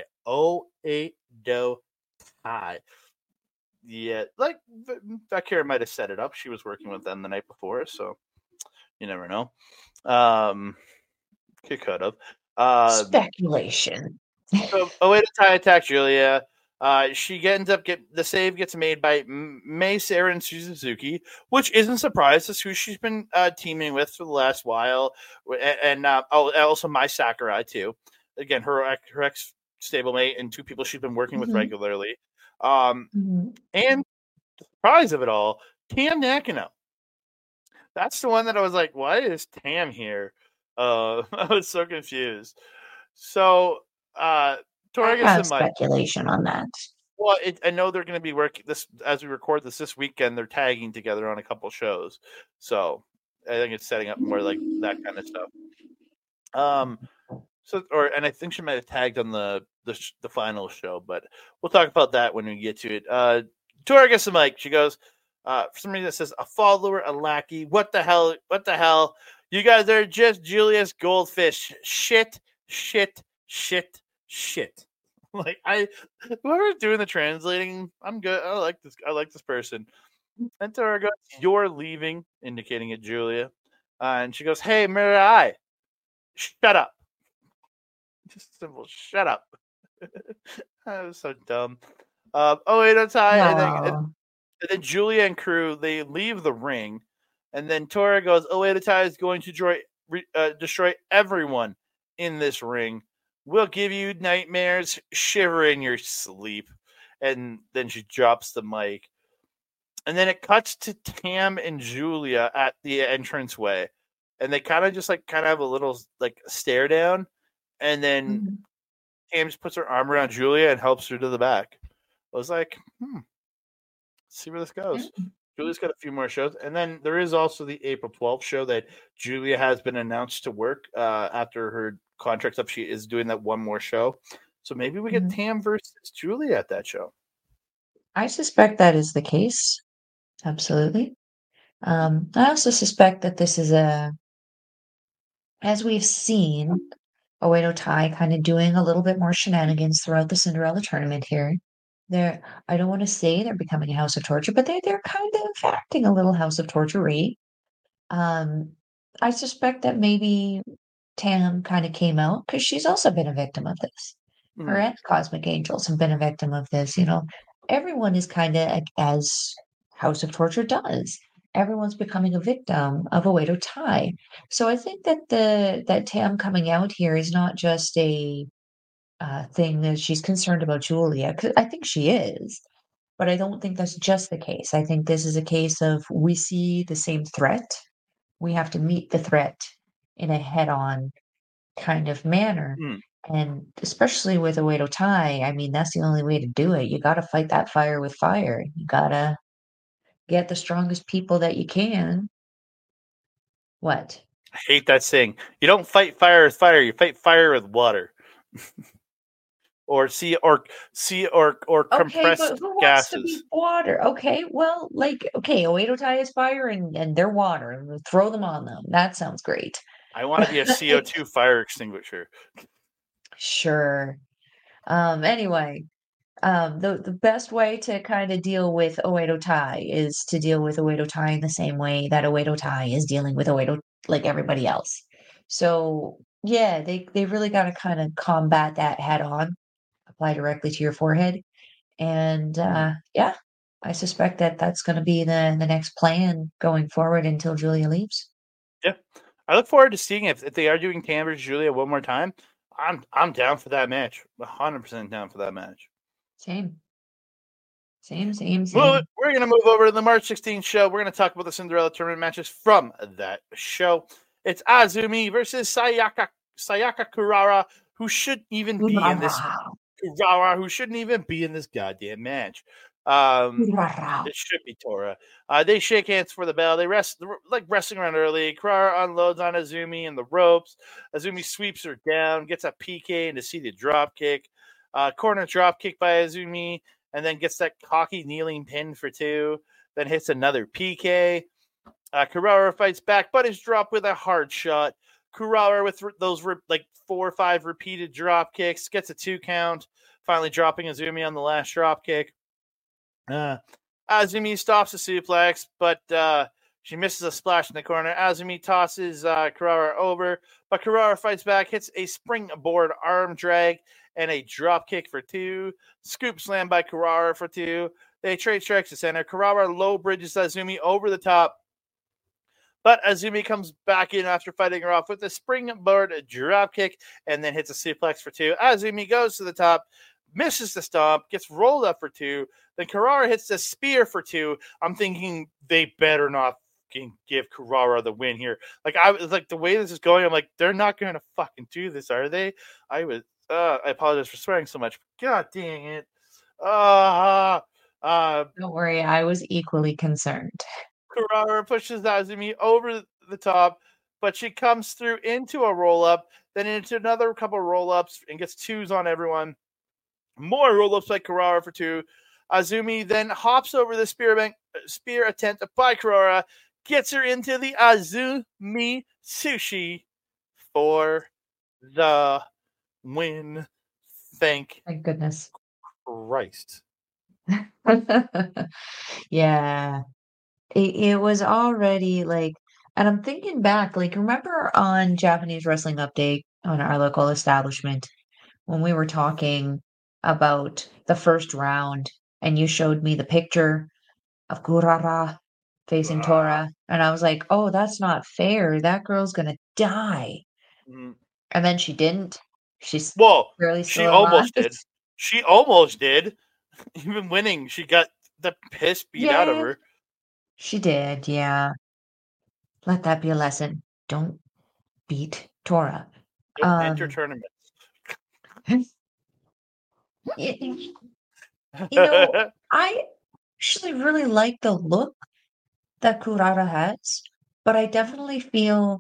Oedo Tai. Yeah, like Vakira might have set it up. She was working with them the night before, so you never know. Um, she could have. Um, Speculation. so Oedo Tai attacks Julia. Uh, she ends up get the save gets made by Mei Sarah and Suzuki, which isn't surprised. That's who she's been uh, teaming with for the last while, and, and uh, also Mai Sakurai too. Again, her her ex stablemate and two people she's been working with Mhm. regularly. Um, Mhm. and the surprise of it all, Tam Nakano. That's the one that I was like, why is Tam here? Uh, I was so confused. So, uh, Tori I gets have the mic. speculation on that. Well, it, I know they're going to be working this as we record this this weekend. They're tagging together on a couple shows, so I think it's setting up more like that kind of stuff. Um, so or and I think she might have tagged on the the, the final show, but we'll talk about that when we get to it. Uh, Tori gets the mic. She goes, uh, for some reason it says a follower, a lackey. What the hell? What the hell? You guys are just Julius Goldfish. Shit, shit, shit, shit. Like I, whoever's doing the translating, I'm good. I like this. I like this person. And Tori goes, "You're leaving," indicating it, Julia. Uh, and she goes, "Hey, Mirai, shut up." Just simple. Shut up. That was so dumb. Um, oh wait, that's high, and then and, No. and then Julia and crew they leave the ring, and then Tora goes, "Oedo Tai is going to destroy, uh, destroy everyone in this ring. We'll give you nightmares, shiver in your sleep." And then she drops the mic, and then it cuts to Tam and Julia at the entranceway, and they kind of just like kind of have a little like stare down, and then Mhm. Tam just puts her arm around Julia and helps her to the back. I was like, hmm, let's see where this goes. Mm. Julia's got a few more shows, and then there is also the April twelfth show that Julia has been announced to work uh, after her contract's up. She is doing that one more show, so maybe we get Mhm. Tam versus Julia at that show. I suspect that is the case. Absolutely. Um, I also suspect that this is a, as we've seen, Oedo Tai kind of doing a little bit more shenanigans throughout the Cinderella tournament here. They're, I don't want to say they're becoming a house of torture, but they they're kind of acting a little house of torture-y. Um, I suspect that maybe Tam kind of came out because she's also been a victim of this. Her Mm. and Cosmic Angels have been a victim of this. You know, everyone is kind of as House of Torture does. Everyone's becoming a victim of Oedo Tai. So I think that the that Tam coming out here is not just a uh, thing that she's concerned about Julia. 'Cause I think she is, but I don't think that's just the case. I think this is a case of we see the same threat. We have to meet the threat in a head-on kind of manner. Mm. And especially with Oedo Tai, I mean, that's the only way to do it. You gotta fight that fire with fire. You gotta get the strongest people that you can. What? I hate that saying. You don't fight fire with fire. You fight fire with water, or see, or see, or or Okay, but compressed who wants to be gases. water? Okay, well, like, okay, Oedo Tai is fire and, and they're water, and we'll throw them on them. That sounds great. I want to be a C O two fire extinguisher. Sure. Um, anyway, um, the the best way to kind of deal with Oedo Tai is to deal with Oedo Tai in the same way that Oedo Tai is dealing with Oedo like everybody else. So yeah, they they really got to kind of combat that head on, apply directly to your forehead, and Mm. uh, yeah, I suspect that that's going to be the the next plan going forward until Julia leaves. Yeah, I look forward to seeing if, if they are doing Tam versus Julia one more time. I'm I'm down for that match. one hundred percent down for that match. Same, same, same, Well, same. we're going to move over to the March sixteenth show. We're going to talk about the Cinderella tournament matches from that show. It's Azumi versus Sayaka Sayaka Kurara, who shouldn't even be in this Kurara, who shouldn't even be in this goddamn match. Um, it should be Tora. Uh, they shake hands for the bell. They rest like wrestling around early. Kurara unloads on Azumi and the ropes. Azumi sweeps her down, gets a P K and to see the drop kick. Uh, corner drop kick by Azumi, and then gets that cocky kneeling pin for two. Then hits another P K. Uh, Kurara fights back, but is dropped with a hard shot. Kurara with re- those re- like four or five repeated drop kicks gets a two count. Finally dropping Azumi on the last drop kick. Uh, Azumi stops the suplex, but uh, she misses a splash in the corner. Azumi tosses uh, Kurara over, but Kurara fights back, hits a springboard arm drag and a drop kick for two. Scoop slam by Kurara for two. They trade strikes to center. Kurara low bridges Azumi over the top, but Azumi comes back in after fighting her off with a springboard drop kick and then hits a suplex for two. Azumi goes to the top, misses the stomp, gets rolled up for two. Then Kurara hits the spear for two. I'm thinking they better not fucking give Kurara the win here. Like I was like the way this is going, I'm like they're not going to fucking do this, are they? I was. Uh, I apologize for swearing so much. God dang it. Uh, uh, Don't worry, I was equally concerned. Kurara pushes Azumi over the top, but she comes through into a roll up, then into another couple roll ups and gets twos on everyone. More roll ups by Kurara for two. Azumi then hops over the spear, bank, spear attempt by Kurara, gets her into the Azumi Sushi for the win. Thank Thank goodness. Christ. Yeah. It, it was already like, and I'm thinking back, like, remember on Japanese Wrestling Update on our local establishment, when we were talking about the first round and you showed me the picture of Kurara facing Ah, Tora, and I was like, "Oh, that's not fair. That girl's gonna die." mhm. And then she didn't. She's Well, barely she still alive. almost did. She almost did. Even winning, she got the piss beat out of Yeah, her. she did. Yeah. Let that be a lesson. Don't beat Tora. Don't enter Um, tournaments. y- you know, I actually really like the look that Kurara has, but I definitely feel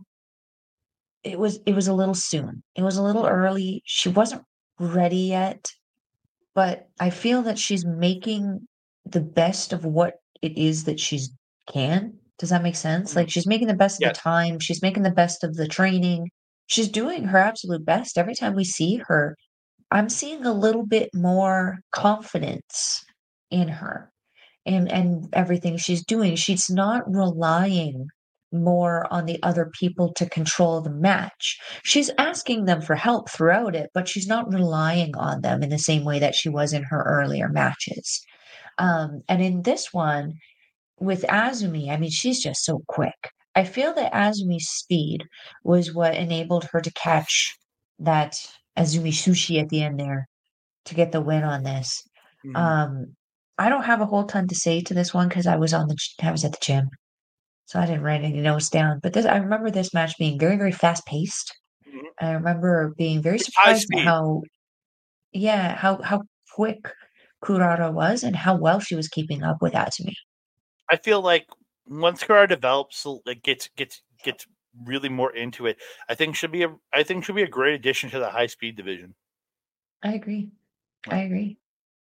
it was it was a little soon. It was a little early. She wasn't ready yet, but I feel that she's making the best of what it is that she's can. Does that make sense? Mhm. Like she's making the best of the Yes. time, she's making the best of the training. She's doing her absolute best. Every time we see her, I'm seeing a little bit more confidence in her and and everything she's doing. She's not relying more on the other people to control the match. She's asking them for help throughout it, but she's not relying on them in the same way that she was in her earlier matches. Um, and in this one, with Azumi, I mean, she's just so quick. I feel that Azumi's speed was what enabled her to catch that Azumi sushi at the end there to get the win on this. Mhm. Um, I don't have a whole ton to say to this one because I was on the g- I was at the gym, so I didn't write any notes down. But this, I remember this match being very, very fast paced. Mhm. I remember being very It's high surprised at speed. how, yeah, how how quick Kurara was and how well she was keeping up with Azumi. I feel like once Kara develops, like gets gets gets really more into it, I think should be a I think should be a great addition to the high speed division. I agree. Yeah. I agree.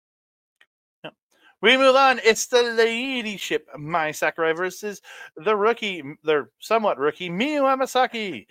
Yeah. We move on. It's the ladyship Mai Sakurai versus the rookie, the somewhat rookie Miyu Amasaki.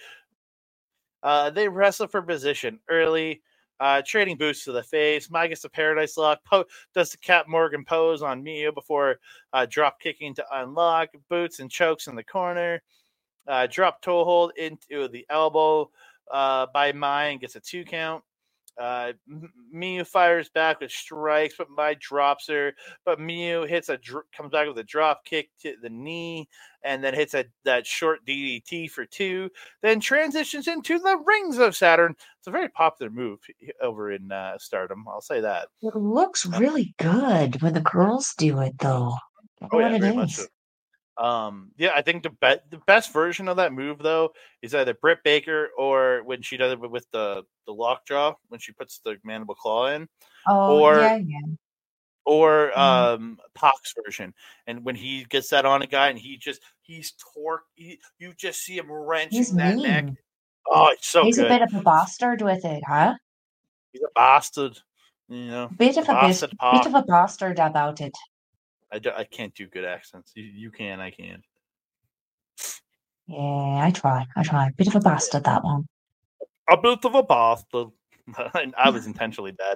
Uh, they wrestle for position early, uh, trading boots to the face. Mai gets the Paradise Lock, po- does the Cap Morgan pose on Miyu before uh, drop kicking to unlock. Boots and chokes in the corner. Uh, drop toe hold into the elbow uh, by Mai and gets a two count. Uh, Miyu fires back with strikes, but Mai drops her. But Miyu hits a comes back with a drop kick to the knee, and then hits a that short D D T for two. Then transitions into the Rings of Saturn. It's a very popular move over in uh, Stardom. I'll say that. It looks Uh, really good when the girls do it, though. I don't know oh what yeah, it very much so. is. Um, yeah, I think the be- the best version of that move though is either Britt Baker or when she does it with the the lockjaw when she puts the mandible claw in, Oh, or yeah, yeah. or Mhm. um Pac's version. And when he gets that on a guy and he just he's torque, he, you just see him He's wrenching that neck. mean. Oh, it's so He's a good. bit of a bastard with it, huh? He's a bastard, you know, Bit a of a bis bastard bit Pac. of a bastard about it. I, do, I can't do good accents. You, you can, I can. Yeah, I try. I try. Bit of a bastard, that one. A bit of a bastard. I was intentionally bad.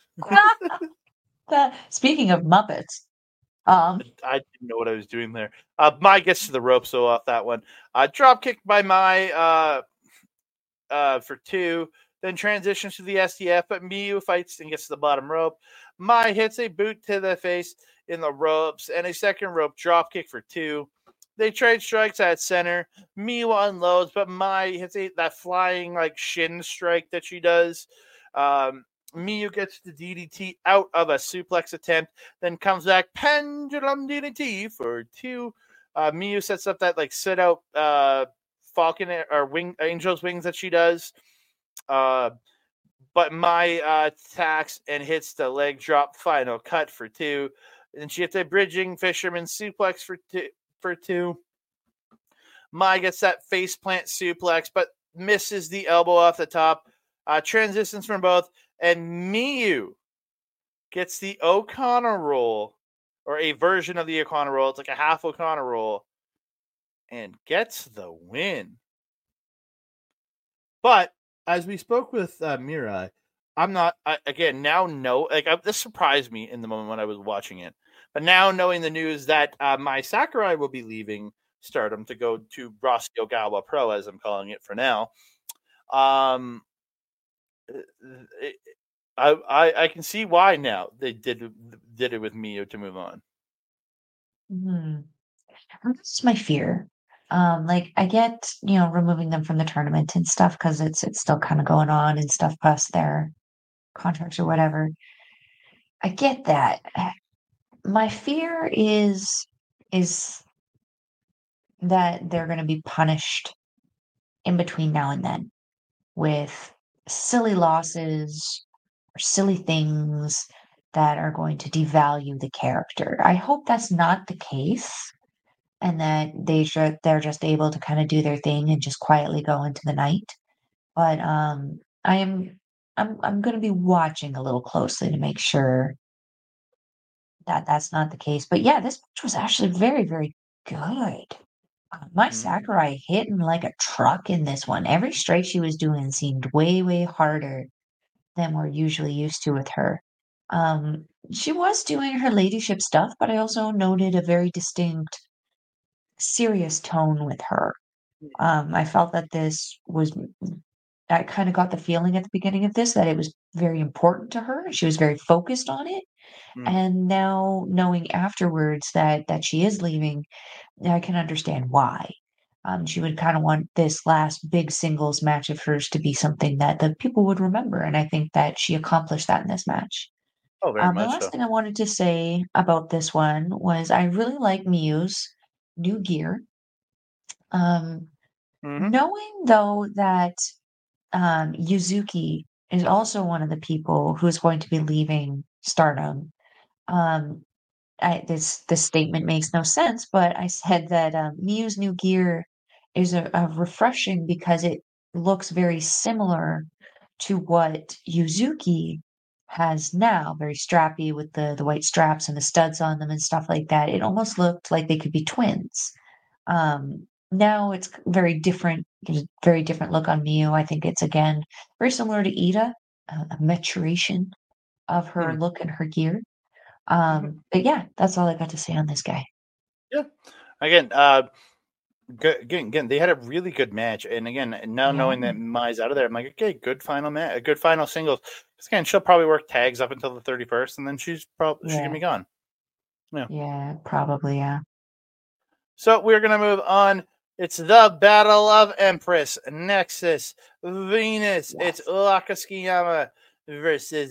But speaking of Muppets, um, I didn't know what I was doing there. Uh, Mai gets to the rope, so off that one. Uh, drop kick by Mai uh, uh, for two. Then transitions to the S T F, but Miyu fights and gets to the bottom rope. Mai hits a boot to the face in the ropes and a second rope drop kick for two. They trade strikes at center. Miyu unloads, but Mai hits a, that flying like shin strike that she does. Um, Miyu gets the D D T out of a suplex attempt, then comes back pendulum D D T for two. Uh, Miyu sets up that like sit out uh, Falcon or wing Angel's wings that she does. Uh, but Mai uh, attacks and hits the leg drop final cut for two. And she hits a bridging fisherman suplex for two. For two. Mai gets that face plant suplex, but misses the elbow off the top. Uh, transitions from both. And Miyu gets the O'Connor roll, or a version of the O'Connor roll. It's like a half O'Connor roll, and gets the win. But as we spoke with uh, Mirai, I'm not I, again now. No, like I, this surprised me in the moment when I was watching it. But now knowing the news that uh, Mai Sakurai will be leaving Stardom to go to Rossy Ogawa Pro, as I'm calling it for now, um, it, I, I I can see why now they did did it with Miyu to move on. Hmm. That's my fear. Um, like I get, you know, removing them from the tournament and stuff because it's it's still kind of going on and stuff past their contracts or whatever. I get that. My fear is is that they're going to be punished in between now and then with silly losses or silly things that are going to devalue the character. I hope that's not the case and that they should they're just able to kind of do their thing and just quietly go into the night. But um I am I'm I'm going to be watching a little closely to make sure that that's not the case. But yeah, this match was actually very, very good. Uh, my Mm-hmm. Sakurai hitting like a truck in this one. Every strike she was doing seemed way, way harder than we're usually used to with her. Um, she was doing her ladyship stuff, but I also noted a very distinct, serious tone with her. Um, I felt that this was, I kind of got the feeling at the beginning of this that it was very important to her. She was very focused on it. And now knowing afterwards that that she is leaving, I can understand why. Um, she would kind of want this last big singles match of hers to be something that the people would remember, and I think that she accomplished that in this match. Oh, very Um, the much last so. thing I wanted to say about this one was I really like Miyu's new gear. Um, Mm-hmm. knowing though that um, Yuzuki is also one of the people who is going to be leaving Stardom. Um, I, this this statement makes no sense, but I said that um, Miyu's new gear is a, a refreshing because it looks very similar to what Yuzuki has now, very strappy with the the white straps and the studs on them and stuff like that. It almost looked like they could be twins. Um, now it's very different. There's a very different look on Miyu. I think it's again very similar to Ida, a, a maturation of her Mm-hmm. look and her gear. Mm-hmm. Um, but yeah, that's all I got to say on this guy. Yeah. Again, uh, good, again, again, they had a really good match, and again, now Yeah, knowing that Mai's out of there, I'm like, okay, good final match, a good final singles. 'Cause again, she'll probably work tags up until the thirty-first, and then she's probably she's gonna yeah, be gone. Yeah. yeah, probably, yeah. So we're gonna move on. It's the Battle of Empress Nexus Venus. It's Yes. Lakashikiyama versus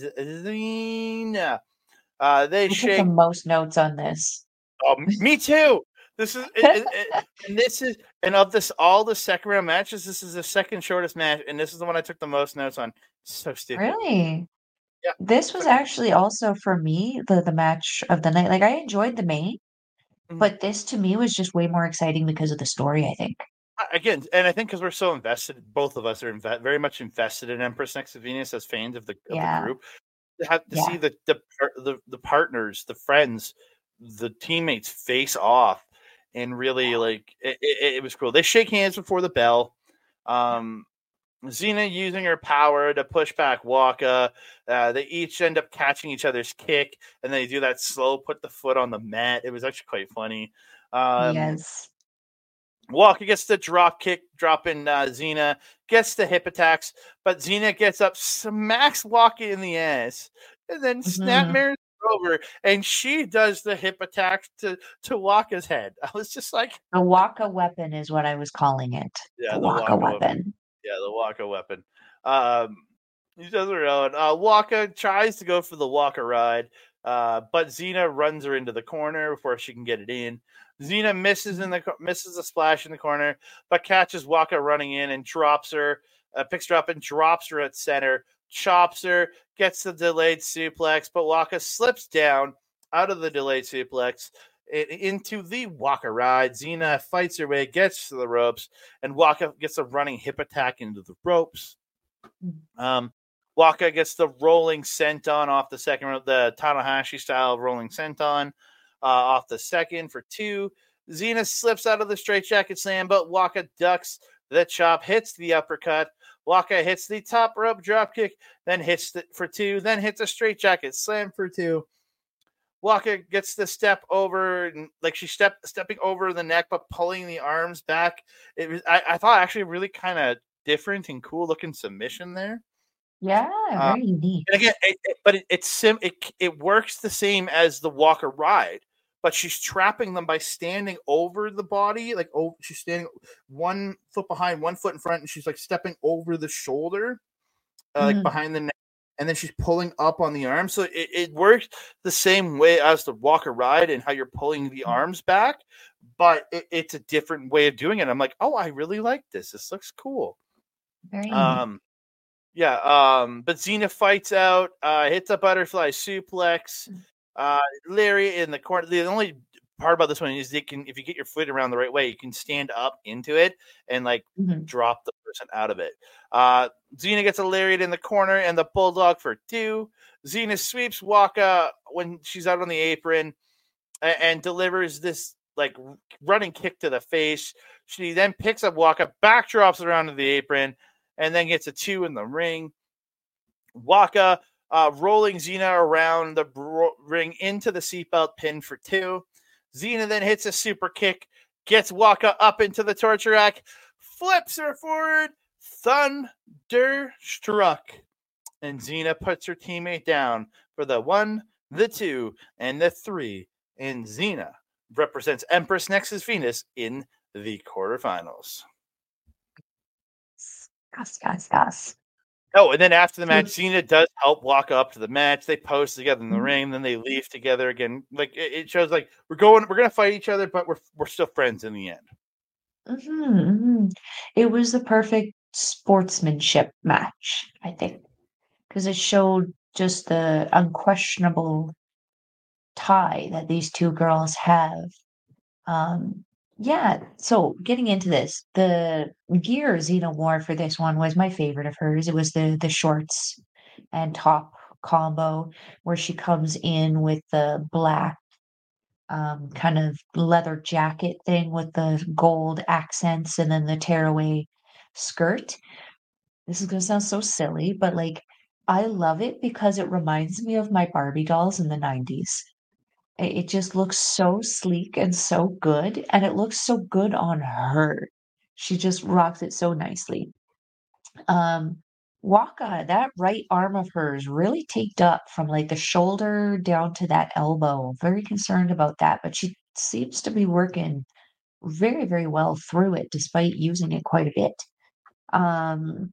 Xena. Uh, they I took the shake. most notes on this. Oh, me too. This is it, it, it- and this is and of this all the second round matches, this is the second shortest match, and this is the one I took the most notes on. So stupid. Really? Yeah. This was Took the, actually also for me the the match of the night. Like I enjoyed the main, mm, but this to me was just way more exciting because of the story, I think. again, and I think because we're so invested, both of us are inve- very much invested in Empress Next to Venus as fans of the of the Yeah, group. To have to see yeah. the the par- the, the partners, the friends, the teammates face off, and really like it, it, it was cool. They shake hands before the bell. Um, Xena using her power to push back Waka. Uh, they each end up catching each other's kick, and they do that slow put the foot on the mat. It was actually quite funny. Um, Yes. Waka gets the drop kick, dropping uh, Xena, gets the hip attacks, but Xena gets up, smacks Waka in the ass, and then Hmm. Snapmare's over, and she does the hip attack to, to Waka's head. I was just like, The Waka weapon is what I was calling it. yeah, The the Waka Waka weapon. weapon. Yeah, the Waka weapon. Um, he does her own. Uh, Waka tries to go for the Waka ride, uh, but Xena runs her into the corner before she can get it in. Xena misses in the misses a splash in the corner, but catches Waka running in and drops her. Uh, picks her up and drops her at center. Chops her, gets the delayed suplex, but Waka slips down out of the delayed suplex into the Waka ride. Xena fights her way, gets to the ropes, and Waka gets a running hip attack into the ropes. Um, Waka gets the rolling senton off the second, the Tanahashi style rolling senton uh, off the second for two. Xena slips out of the straight jacket slam, but Waka ducks the chop, hits the uppercut. Waka hits the top rope dropkick, then hits it for two, then hits a straight jacket slam for two. Waka gets the step over, like she's step stepping over the neck, but pulling the arms back. It was I, I thought actually really kind of different and cool looking submission there. Yeah, Uh, very unique. and again, it, it, but it, it's sim. It it works the same as the Walker ride, but she's trapping them by standing over the body, like oh, she's standing one foot behind, one foot in front, and she's like stepping over the shoulder, uh, like Mhm. behind the neck, and then she's pulling up on the arm. So it, it works the same way as the Walker ride and how you're pulling the arms back, but it, it's a different way of doing it. I'm like, oh, I really like this. This looks cool. Very unique. Um, yeah, um, but Xena fights out, uh, hits a butterfly suplex. Uh, Larry in the corner. The only part about this one is you can, if you get your foot around the right way, you can stand up into it and like Mhm. drop the person out of it. Uh, Xena gets a lariat in the corner and the bulldog for two. Xena sweeps Waka when she's out on the apron and, and delivers this like running kick to the face. She then picks up Waka, backdrops around to the apron, and then gets a two in the ring. Waka uh, rolling Xena around the bro- ring into the seatbelt pin for two. Xena then hits a super kick, gets Waka up into the torture rack, flips her forward, thunderstruck. And Xena puts her teammate down for the one, the two, and the three. And Xena represents Empress Nexus Venus in the quarterfinals. Yes, yes, yes. Oh, and then after the So, match, Xena does help walk up to the match. They pose together in the mhm, ring, then they leave together again. Like it, it shows, like we're going, we're gonna fight each other, but we're we're still friends in the end. mhm, mhm. It was the perfect sportsmanship match, I think, because it showed just the unquestionable tie that these two girls have. Um, yeah, so getting into this, the gear Xena wore for this one was my favorite of hers. It was the the shorts and top combo where she comes in with the black um, kind of leather jacket thing with the gold accents and then the tearaway skirt. This is gonna sound so silly, but like I love it because it reminds me of my Barbie dolls in the nineties. It it just looks so sleek and so good, and it looks so good on her. She just rocks it so nicely. Um, Waka, that right arm of hers really taped up from like the shoulder down to that elbow. Very concerned about that, but she seems to be working very, very well through it despite using it quite a bit. Um,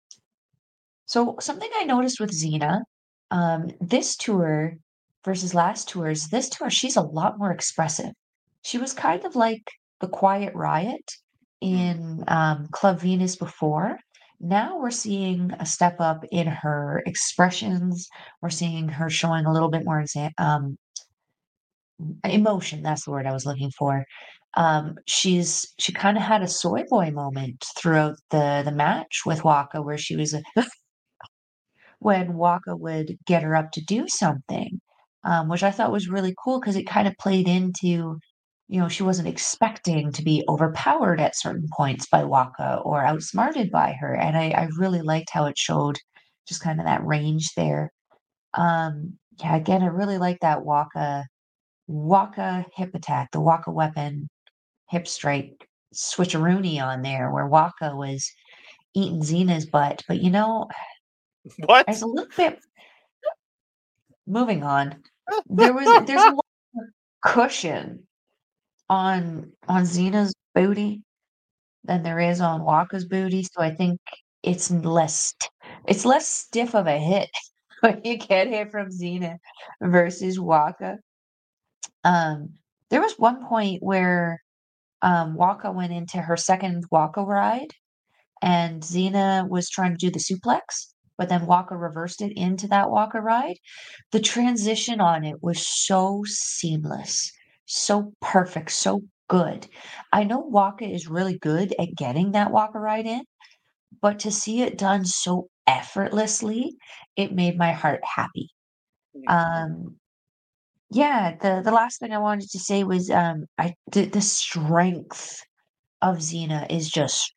so something I noticed with Xena, um, this tour versus last tours, this tour, she's a lot more expressive. She was kind of like the Quiet Riot Mm. in um, Club Venus before. Now we're seeing a step up in her expressions. We're seeing her showing a little bit more exa- um, emotion. That's the word I was looking for. Um, she's she kind of had a soy boy moment throughout the the match with Waka, where she was when Waka would get her up to do something, um, which I thought was really cool because it kind of played into, you know, she wasn't expecting to be overpowered at certain points by Waka or outsmarted by her. And I, I really liked how it showed just kind of that range there. Um, yeah, again, I really like that Waka Waka hip attack, the Waka weapon hip strike switcheroony on there where Waka was eating Xena's butt. But you know, there's What? a little bit moving on. There was there's a lot of cushion on on Xena's booty than there is on Waka's booty, so I think it's less it's less stiff of a hit when you get hit from Xena versus Waka. Um, there was one point where um, Waka went into her second Waka ride, and Xena was trying to do the suplex, but then Waka reversed it into that Waka ride. The transition on it was so seamless, so perfect, so good. I know Waka is really good at getting that Waka ride in, but to see it done so effortlessly, it made my heart happy. Um, yeah, the the last thing I wanted to say was um I the, the strength of Xena is just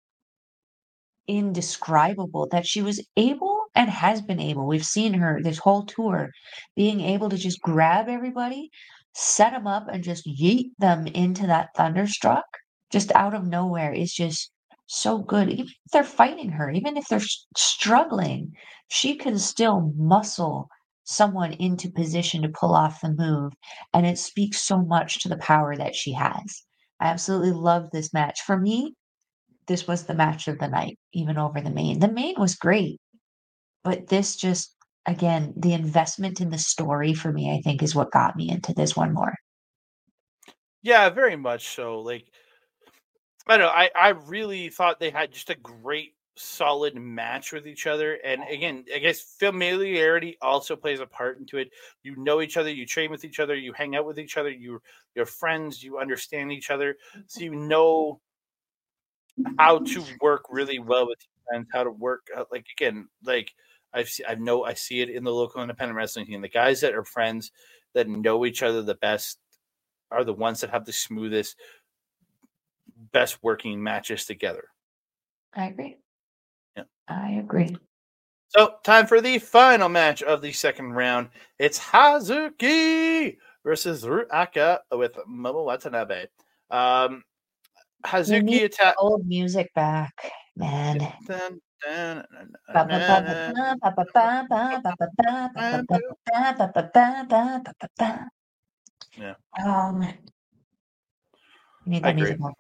indescribable that she was able and has been able. We've seen her this whole tour being able to just grab everybody, set them up, and just yeet them into that thunderstruck just out of nowhere is just so good. Even if they're fighting her, even if they're s- struggling, she can still muscle someone into position to pull off the move. And it speaks so much to the power that she has. I absolutely love this match. For me, this was the match of the night, even over the main. The main was great, but this just, again, the investment in the story for me, I think, is what got me into this one more. Yeah, very much so. Like I don't know, I I really thought they had just a great solid match with each other. And again, I guess familiarity also plays a part into it. You know each other, you train with each other, you hang out with each other, you you're friends, you understand each other. So you know how to work really well with your friends, how to work uh, like again, like I've se- I know I see it in the local independent wrestling team. The guys that are friends that know each other the best are the ones that have the smoothest, best working matches together. I agree. Yeah. I agree. So, time for the final match of the second round. It's Hazuki versus Ruaka with Momo Watanabe. Um, We need Hazuki attack. old music back, man. Dun, dun, dun, Ba ba ba ba dun, ba ba ba ba ba ba ba ba ba dun, ba dun. ba ba ba ba ba ba ba ba. Yeah, Um, we need I that agree. music more.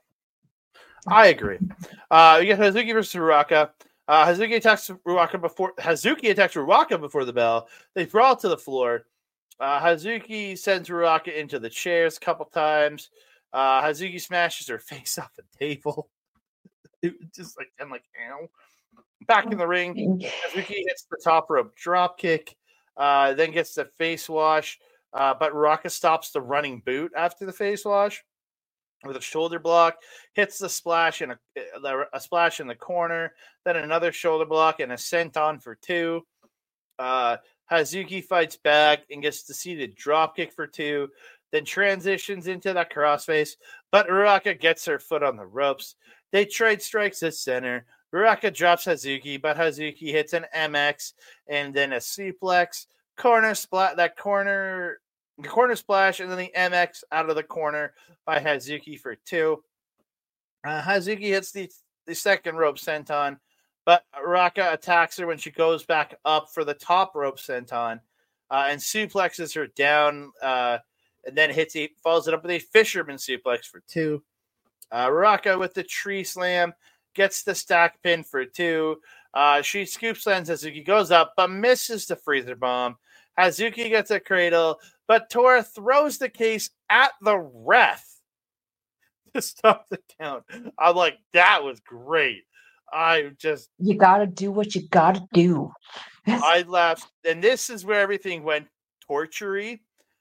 I agree. Uh, you get Hazuki versus Ruaka. Uh, Hazuki attacks Ruaka before Hazuki attacks Ruaka before the bell. They brawl to the floor. Uh, Hazuki sends Ruaka into the chairs a couple times. Uh, Hazuki smashes her face off the table. It just like and like ow. Back in the ring, Hazuki hits the top rope drop kick, uh, then gets the face wash, uh, but Ruaka stops the running boot after the face wash with a shoulder block, hits the splash in a, a splash in the corner, then another shoulder block and a senton for two. Uh, Hazuki fights back and gets the seated dropkick for two, then transitions into that crossface, but Ruaka gets her foot on the ropes. They trade strikes at center. Ruaka drops Hazuki, but Hazuki hits an M X and then a suplex. Corner splat that corner corner splash and then the M X out of the corner by Hazuki for two. Uh, Hazuki hits the, the second rope senton, but Raka attacks her when she goes back up for the top rope senton uh, and suplexes her down uh, and then hits it, follows it up with a fisherman suplex for two. Uh, Raka with the tree slam gets the stack pin for two. Uh, she scoop slams Hazuki, goes up, but misses the freezer bomb. Hazuki gets a cradle, but Tora throws the case at the ref to stop the count. I'm like, that was great. I just, You gotta do what you gotta do. I laughed. And this is where everything went tortury.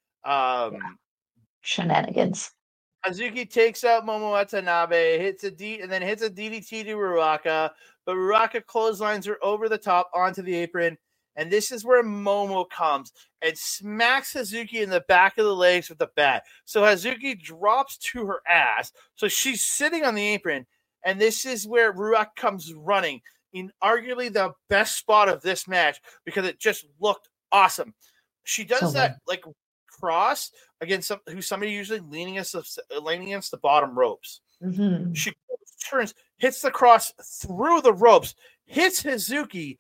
Um, Shenanigans. Hazuki takes out Momo Watanabe, hits a D, and then hits a D D T to Ruaka, but Ruaka clotheslines her over the top onto the apron. And this is where Momo comes and smacks Hazuki in the back of the legs with the bat. So Hazuki drops to her ass. So she's sitting on the apron. And this is where Ruaka comes running in arguably the best spot of this match because it just looked awesome. She does So that good. like cross against some, who's somebody usually leaning against, leaning against the bottom ropes. Mm-hmm. She turns, hits the cross through the ropes, hits Hazuki,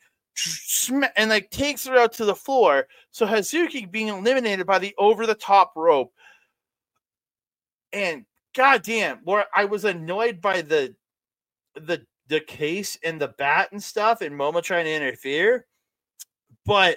and like takes her out to the floor. So Hazuki being eliminated by the over the top rope. And goddamn, where I was annoyed by the the the case and the bat and stuff, and Momo trying to interfere, but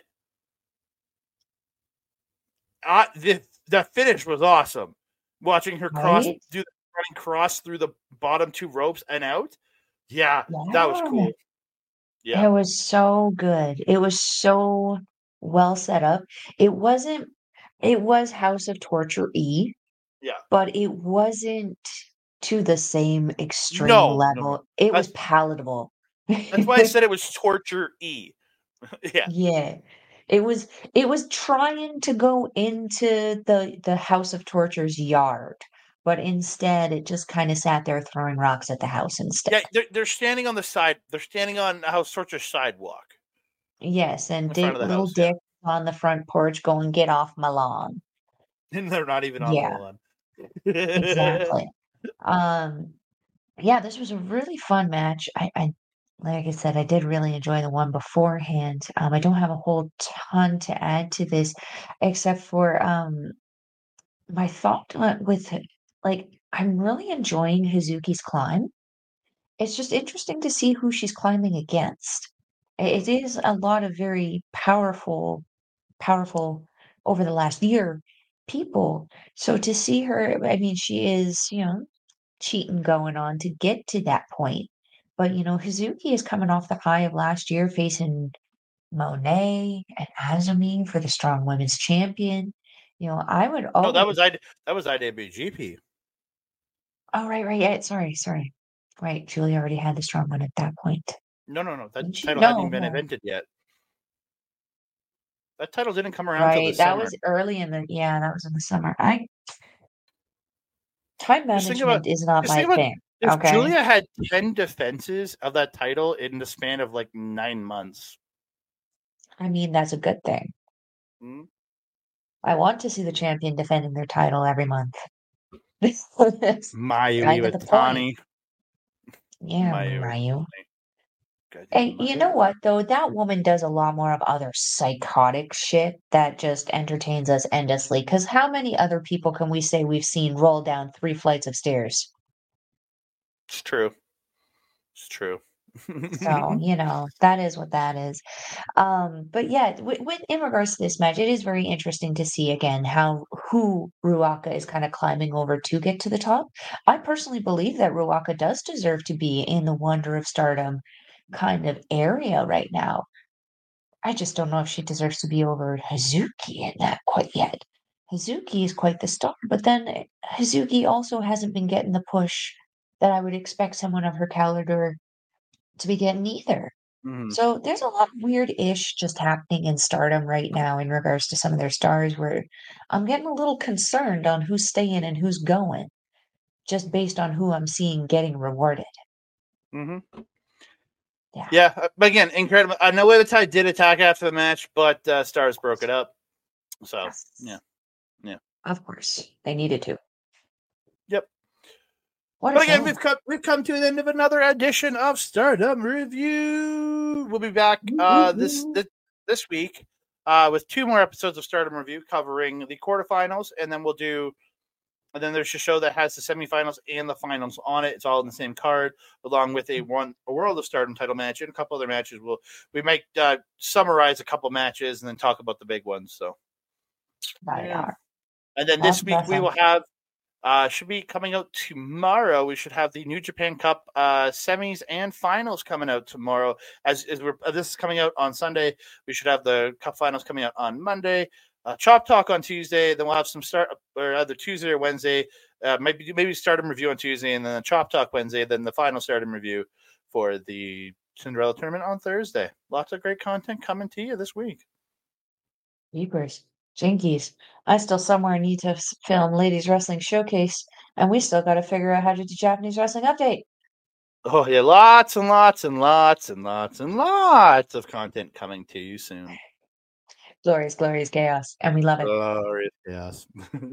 I, the the finish was awesome. Watching her cross Right? do the running cross through the bottom two ropes and out, yeah, that was Yeah. cool. Yeah, It was so good. It was so well set up. It wasn't, it was House of Torture E, yeah. but it wasn't to the same extreme No, no, no. level. It was That's palatable. that's why I said it was torture E. Yeah, Yeah. It was it was trying to go into the the House of Torture's yard, but instead it just kind of sat there throwing rocks at the house instead. yeah. They're they're standing on the side. They're standing on House Torture sidewalk Yes, and in front Dick, of the little house. Yeah, Dick on the front porch going, get off my lawn. and they're not even on the Yeah, lawn. exactly. Um, Yeah, this was a really fun match. I, I like I said, I did really enjoy the one beforehand. Um, I don't have a whole ton to add to this, except for um my thought uh, with it, like I'm really enjoying Hazuki's climb. It's just interesting to see who she's climbing against. I- It is a lot of very powerful, powerful over the last year people. So to see her, I mean, she is, you know, cheating going on to get to that point. But, you know, Hazuki is coming off the high of last year facing Monet and Azumi for the Strong Women's Champion. You know, I would No, that always. was I. That was I W G P. Oh, right, right. Yeah, sorry, sorry. Right, Julie already had the Strong One at that point. No, no, no. That Didn't she? title hadn't No, even been no. invented yet. That title didn't come around till Right, this that summer. was early in the, yeah, that was in the summer. I Time Just think about. management is not Just my think about thing. if Okay. Julia had ten defenses of that title in the span of like nine months. I mean, that's a good thing. Hmm? I want to see the champion defending their title every month. That's Mayu kind of the point. Iwatani. Yeah, Mayu Mayu. Iwatani. Goddamn Hey, you know Mayu. what, though? That woman does a lot more of other psychotic shit that just entertains us endlessly. Because how many other people can we say we've seen roll down three flights of stairs? It's true. It's true. So, you know, that is what that is. Um, but yeah, with, with in regards to this match, it is very interesting to see again how who Ruaka is kind of climbing over to get to the top. I personally believe that Ruaka does deserve to be in the Wonder of Stardom kind of area right now. I just don't know if she deserves to be over Hazuki in that quite yet. Hazuki is quite the star, but then eh, Hazuki also hasn't been getting the push that I would expect someone of her caliber to be getting either. Mhm. So there's a lot of weird ish just happening in Stardom right now in regards to some of their stars where I'm getting a little concerned on who's staying and who's going, just based on who I'm seeing getting rewarded. Mhm. Yeah. Yeah, uh, but again, incredible. I know the Tide did attack after the match, but uh, Stars broke it up. So yeah, Yes. yeah, Of course. They needed to. yep. What a But again, we've show. come we've come to the end of another edition of Stardom Review. We'll be back Woo, woo, uh, this, woo. this this week uh, with two more episodes of Stardom Review covering the quarterfinals, and then we'll do. And then there's a show that has the semifinals and the finals on it. It's all in the same card, along with a one a World of Stardom title match and a couple other matches. We'll we might uh, summarize a couple matches and then talk about the big ones. So Right yeah. on. And then That's this week we impressive. will have uh, should be coming out tomorrow. We should have the New Japan Cup uh, semis and finals coming out tomorrow. As, as we're uh, this is coming out on Sunday, we should have the Cup finals coming out on Monday. Uh, Chop Talk on Tuesday. Then we'll have some start or either Tuesday or Wednesday. Uh, maybe maybe Stardom review on Tuesday, and then the Chop Talk Wednesday. Then the final Stardom review for the Cinderella tournament on Thursday. Lots of great content coming to you this week. Jeepers. Jinkies. I still somewhere need to s- film Ladies Wrestling Showcase, and we still got to figure out how to do Japanese Wrestling Update. Oh yeah, lots and lots and lots and lots and lots of content coming to you soon. Glorious, glorious chaos, and we love it. Glorious, yes.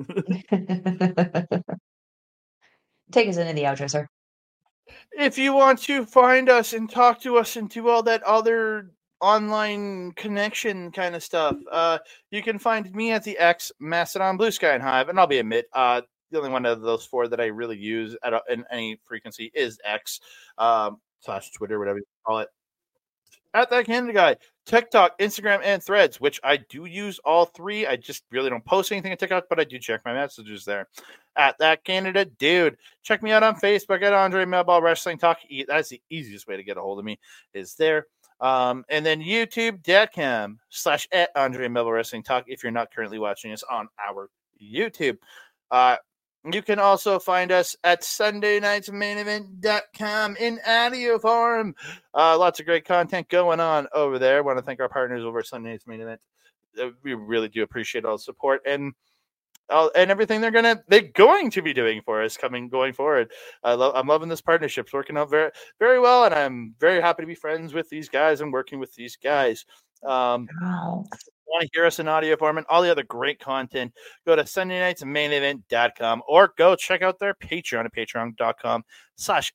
Take us into the outro, sir. If you want to find us and talk to us and do all that other online connection kind of stuff, uh, you can find me at the X, Mastodon, Blue Sky, and Hive. And I'll be admit, uh, the only one of those four that I really use at a, in any frequency is X um, slash Twitter, whatever you call it. At that Canada guy, TikTok, Instagram, and Threads, which I do use all three. I just really don't post anything on TikTok, but I do check my messages there. At that Canada dude, check me out on Facebook at Andre Melball Wrestling Talk. That's the easiest way to get a hold of me is there. Um, and then YouTube.com slash at Andre Melball Wrestling Talk if you're not currently watching us on our YouTube. Uh, you can also find us at Sunday Nights Main Event dot com in audio form. Uh, lots of great content going on over there. I want to thank our partners over at Sunday Nights Main Event. Uh, we really do appreciate all the support and uh, and everything they're gonna they're going to be doing for us coming going forward. I love I'm loving this partnership. It's working out very very well, and I'm very happy to be friends with these guys and working with these guys. Um, Wow. want to hear us in audio form and all the other great content, go to Sunday Nights Main Event dot com or go check out their Patreon at patreon.com slash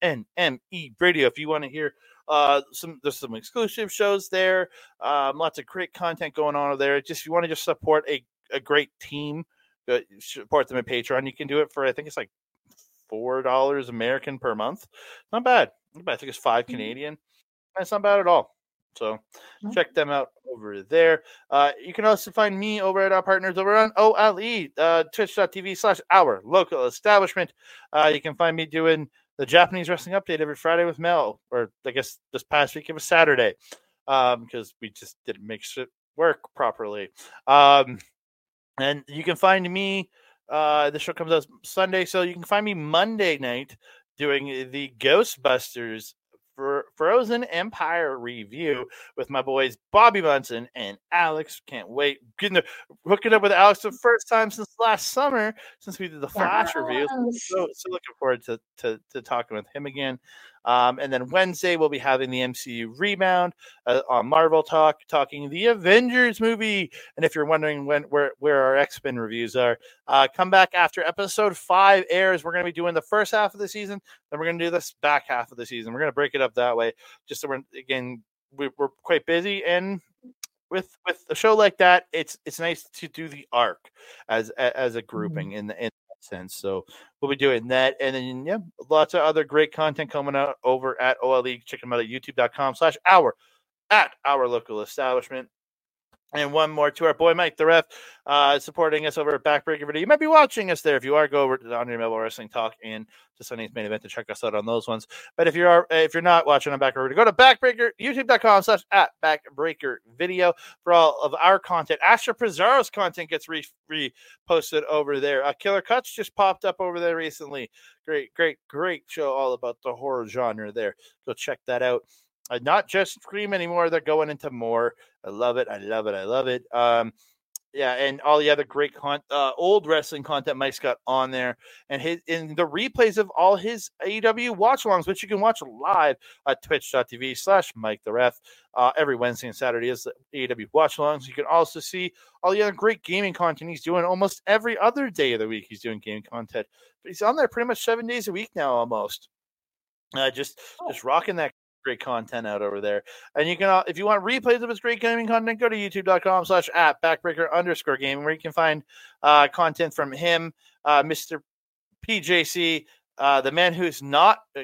SNME Radio. If you want to hear uh, some, there's some exclusive shows there, um, lots of great content going on over there. Just if you want to just support a, a great team, uh, support them at Patreon. You can do it for, I think it's like four dollars American per month. Not bad. Not bad. I think it's five Canadian. That's not bad at all. So check them out over there. Uh, you can also find me over at our partners over on O L E, uh, twitch.tv slash our local establishment. Uh, you can find me doing the Japanese wrestling update every Friday with Mel, or I guess this past week it was Saturday, um, because we just didn't make shit work properly. Um, and you can find me, uh, the show comes out Sunday, so you can find me Monday night doing the Ghostbusters for Frozen Empire review with my boys Bobby Bunsen and Alex. Can't wait. Getting to, hooking up with Alex the first time since last summer, since we did the Flash yes. review. So, so looking forward to, to, to talking with him again. Um, and then Wednesday, we'll be having the M C U Rebound uh, on Marvel Talk, talking the Avengers movie. And if you're wondering when where, where our X-Men reviews are, uh, come back after episode five airs. We're going to be doing the first half of the season, then we're going to do this back half of the season. We're going to break it up that way, just so we're, again, we, we're quite busy. And with with a show like that, it's it's nice to do the arc as as a grouping mm-hmm. in the in sense. So we'll be doing that. And then, yeah, lots of other great content coming out over at O L E. Check them out at youtube.com slash our at our local establishment. And one more to our boy Mike the Ref, uh, supporting us over at Backbreaker Video. You might be watching us there. If you are, go over to the Andre Melville Wrestling Talk and to Sunday's Main Event to check us out on those ones. But if you are, if you're not watching on Backbreaker, go to Backbreaker, youtube.com slash at Backbreaker Video for all of our content. Asher Pizarro's content gets re reposted over there. Uh, Killer Cuts just popped up over there recently. Great, great, great show all about the horror genre there. Go check that out. Uh, not just Scream anymore. They're going into more. I love it. I love it. I love it. Um, yeah, and all the other great con- uh, old wrestling content Mike's got on there, and his in the replays of all his A E W watch-alongs, which you can watch live at twitch.tv slash Mike the Ref. Uh, every Wednesday and Saturday is the A E W watch-alongs. You can also see all the other great gaming content he's doing almost every other day of the week. He's doing gaming content, but he's on there pretty much seven days a week now, almost. Uh, just oh. just rocking that great content out over there. And you can, uh, if you want replays of his great gaming content, go to youtube.com slash at backbreaker underscore gaming, where you can find uh, content from him, uh, Mister P J C, uh, the man who's not. Uh,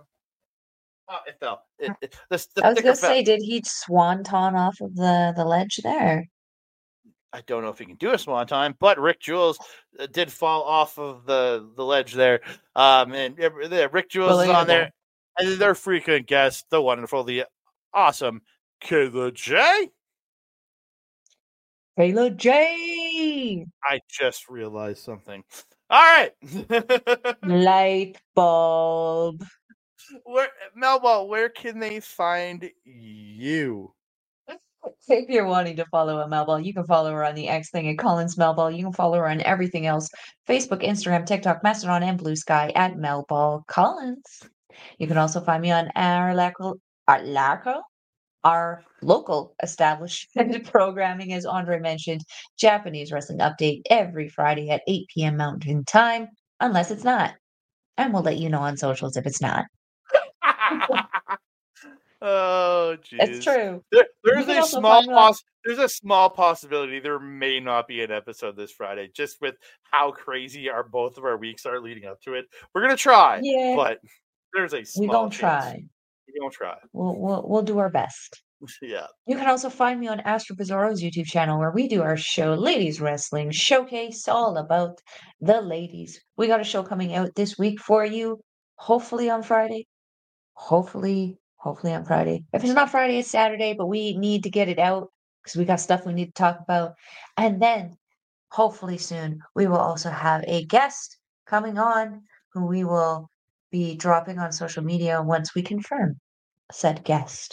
oh, it fell. It, it, the, the I was going to say, did he swanton off of the, the ledge there? I don't know if he can do a swanton, but Rick Jules uh, did fall off of the, the ledge there. Um, and uh, Rick Jules is on there. And their frequent guest, the wonderful, the awesome Kayla J. Kayla J. I just realized something. All right. Light bulb. Where, Melba, where can they find you? If you're wanting to follow a Melball, you can follow her on the X thing at Collins Melball. You can follow her on everything else: Facebook, Instagram, TikTok, Mastodon, and Blue Sky at Melball Collins. You can also find me on our local, our local, our local establishment programming, as Andre mentioned, Japanese Wrestling Update every Friday at eight p m Mountain Time, unless it's not. And we'll let you know on socials if it's not. Oh, jeez. It's true. There, there's a small poss- There's a small possibility there may not be an episode this Friday, just with how crazy our both of our weeks are leading up to it. We're gonna try, yeah. but there's a small we don't chance. try. We don't try. We'll we'll we'll do our best. Yeah. You can also find me on Astro Bizarro's YouTube channel, where we do our show, Ladies Wrestling Showcase, all about the ladies. We got a show coming out this week for you, hopefully on Friday. Hopefully, hopefully on Friday. If it's not Friday, it's Saturday, but we need to get it out because we got stuff we need to talk about. And then, hopefully soon, we will also have a guest coming on who we will be dropping on social media once we confirm said guest.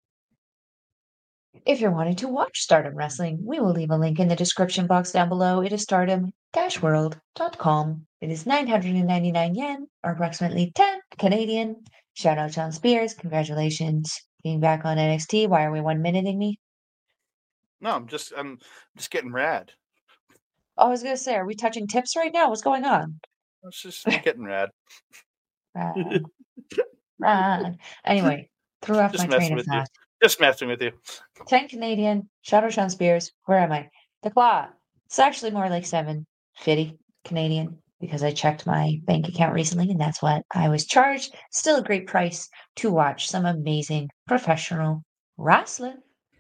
If you're wanting to watch Stardom Wrestling, we will leave a link in the description box down below. It is stardom dash world dot com. It is nine hundred ninety-nine yen, or approximately ten Canadian. Shout out John Spears. Congratulations being back on N X T. Why are we one minuting me? No, I'm just I'm just getting rad. Oh, I was gonna say, are we touching tips right now? What's going on? It's just me getting rad. Rad, rad. Anyway, threw off my Just train messing of with you. thought. Just messing with you. ten Canadian, Shadowshan Spears. Where am I? The Claw. It's actually more like seven fifty Canadian because I checked my bank account recently and that's what I was charged. Still a great price to watch some amazing professional wrestling.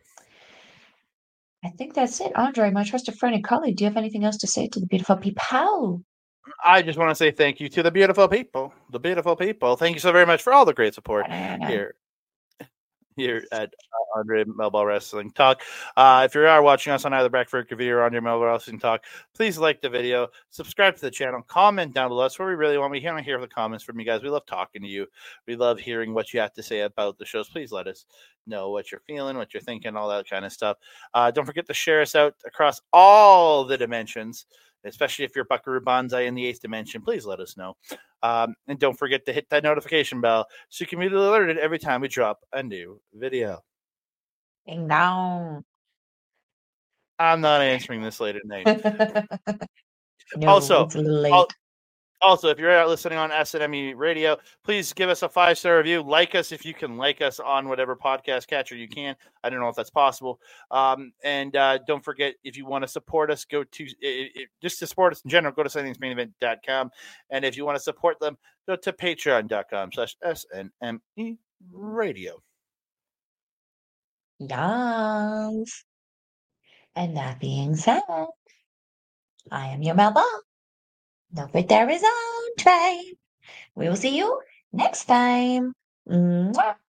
I think that's it. Andre, my trusted friend and colleague, do you have anything else to say to the beautiful people? I just want to say thank you to the beautiful people. The beautiful people. Thank you so very much for all the great support here here at uh, Andre Melball Wrestling Talk. Uh, if you are watching us on either Backford T V or Andre Melball Wrestling Talk, please like the video, subscribe to the channel, comment down below. That's where we really want. We want to hear the comments from you guys. We love talking to you. We love hearing what you have to say about the shows. Please let us know what you're feeling, what you're thinking, all that kind of stuff. Uh, don't forget to share us out across all the dimensions, especially if you're Buckaroo Banzai in the eighth dimension. Please let us know. Um, and don't forget to hit that notification bell so you can be alerted every time we drop a new video. Ding dong. I'm not answering this late at night. No, also, it's a little late. al- also, if you're listening on S N M E Radio, please give us a five star review. Like us if you can like us on whatever podcast catcher you can. I don't know if that's possible. Um, and uh, don't forget, if you want to support us, go to it, it, just to support us in general, go to sightings main event dot com. And if you want to support them, go to patreon dot com slash S N M E Radio. Yes. And that being said, I am your Melba. Over there is Andre. We will see you next time. Mwah.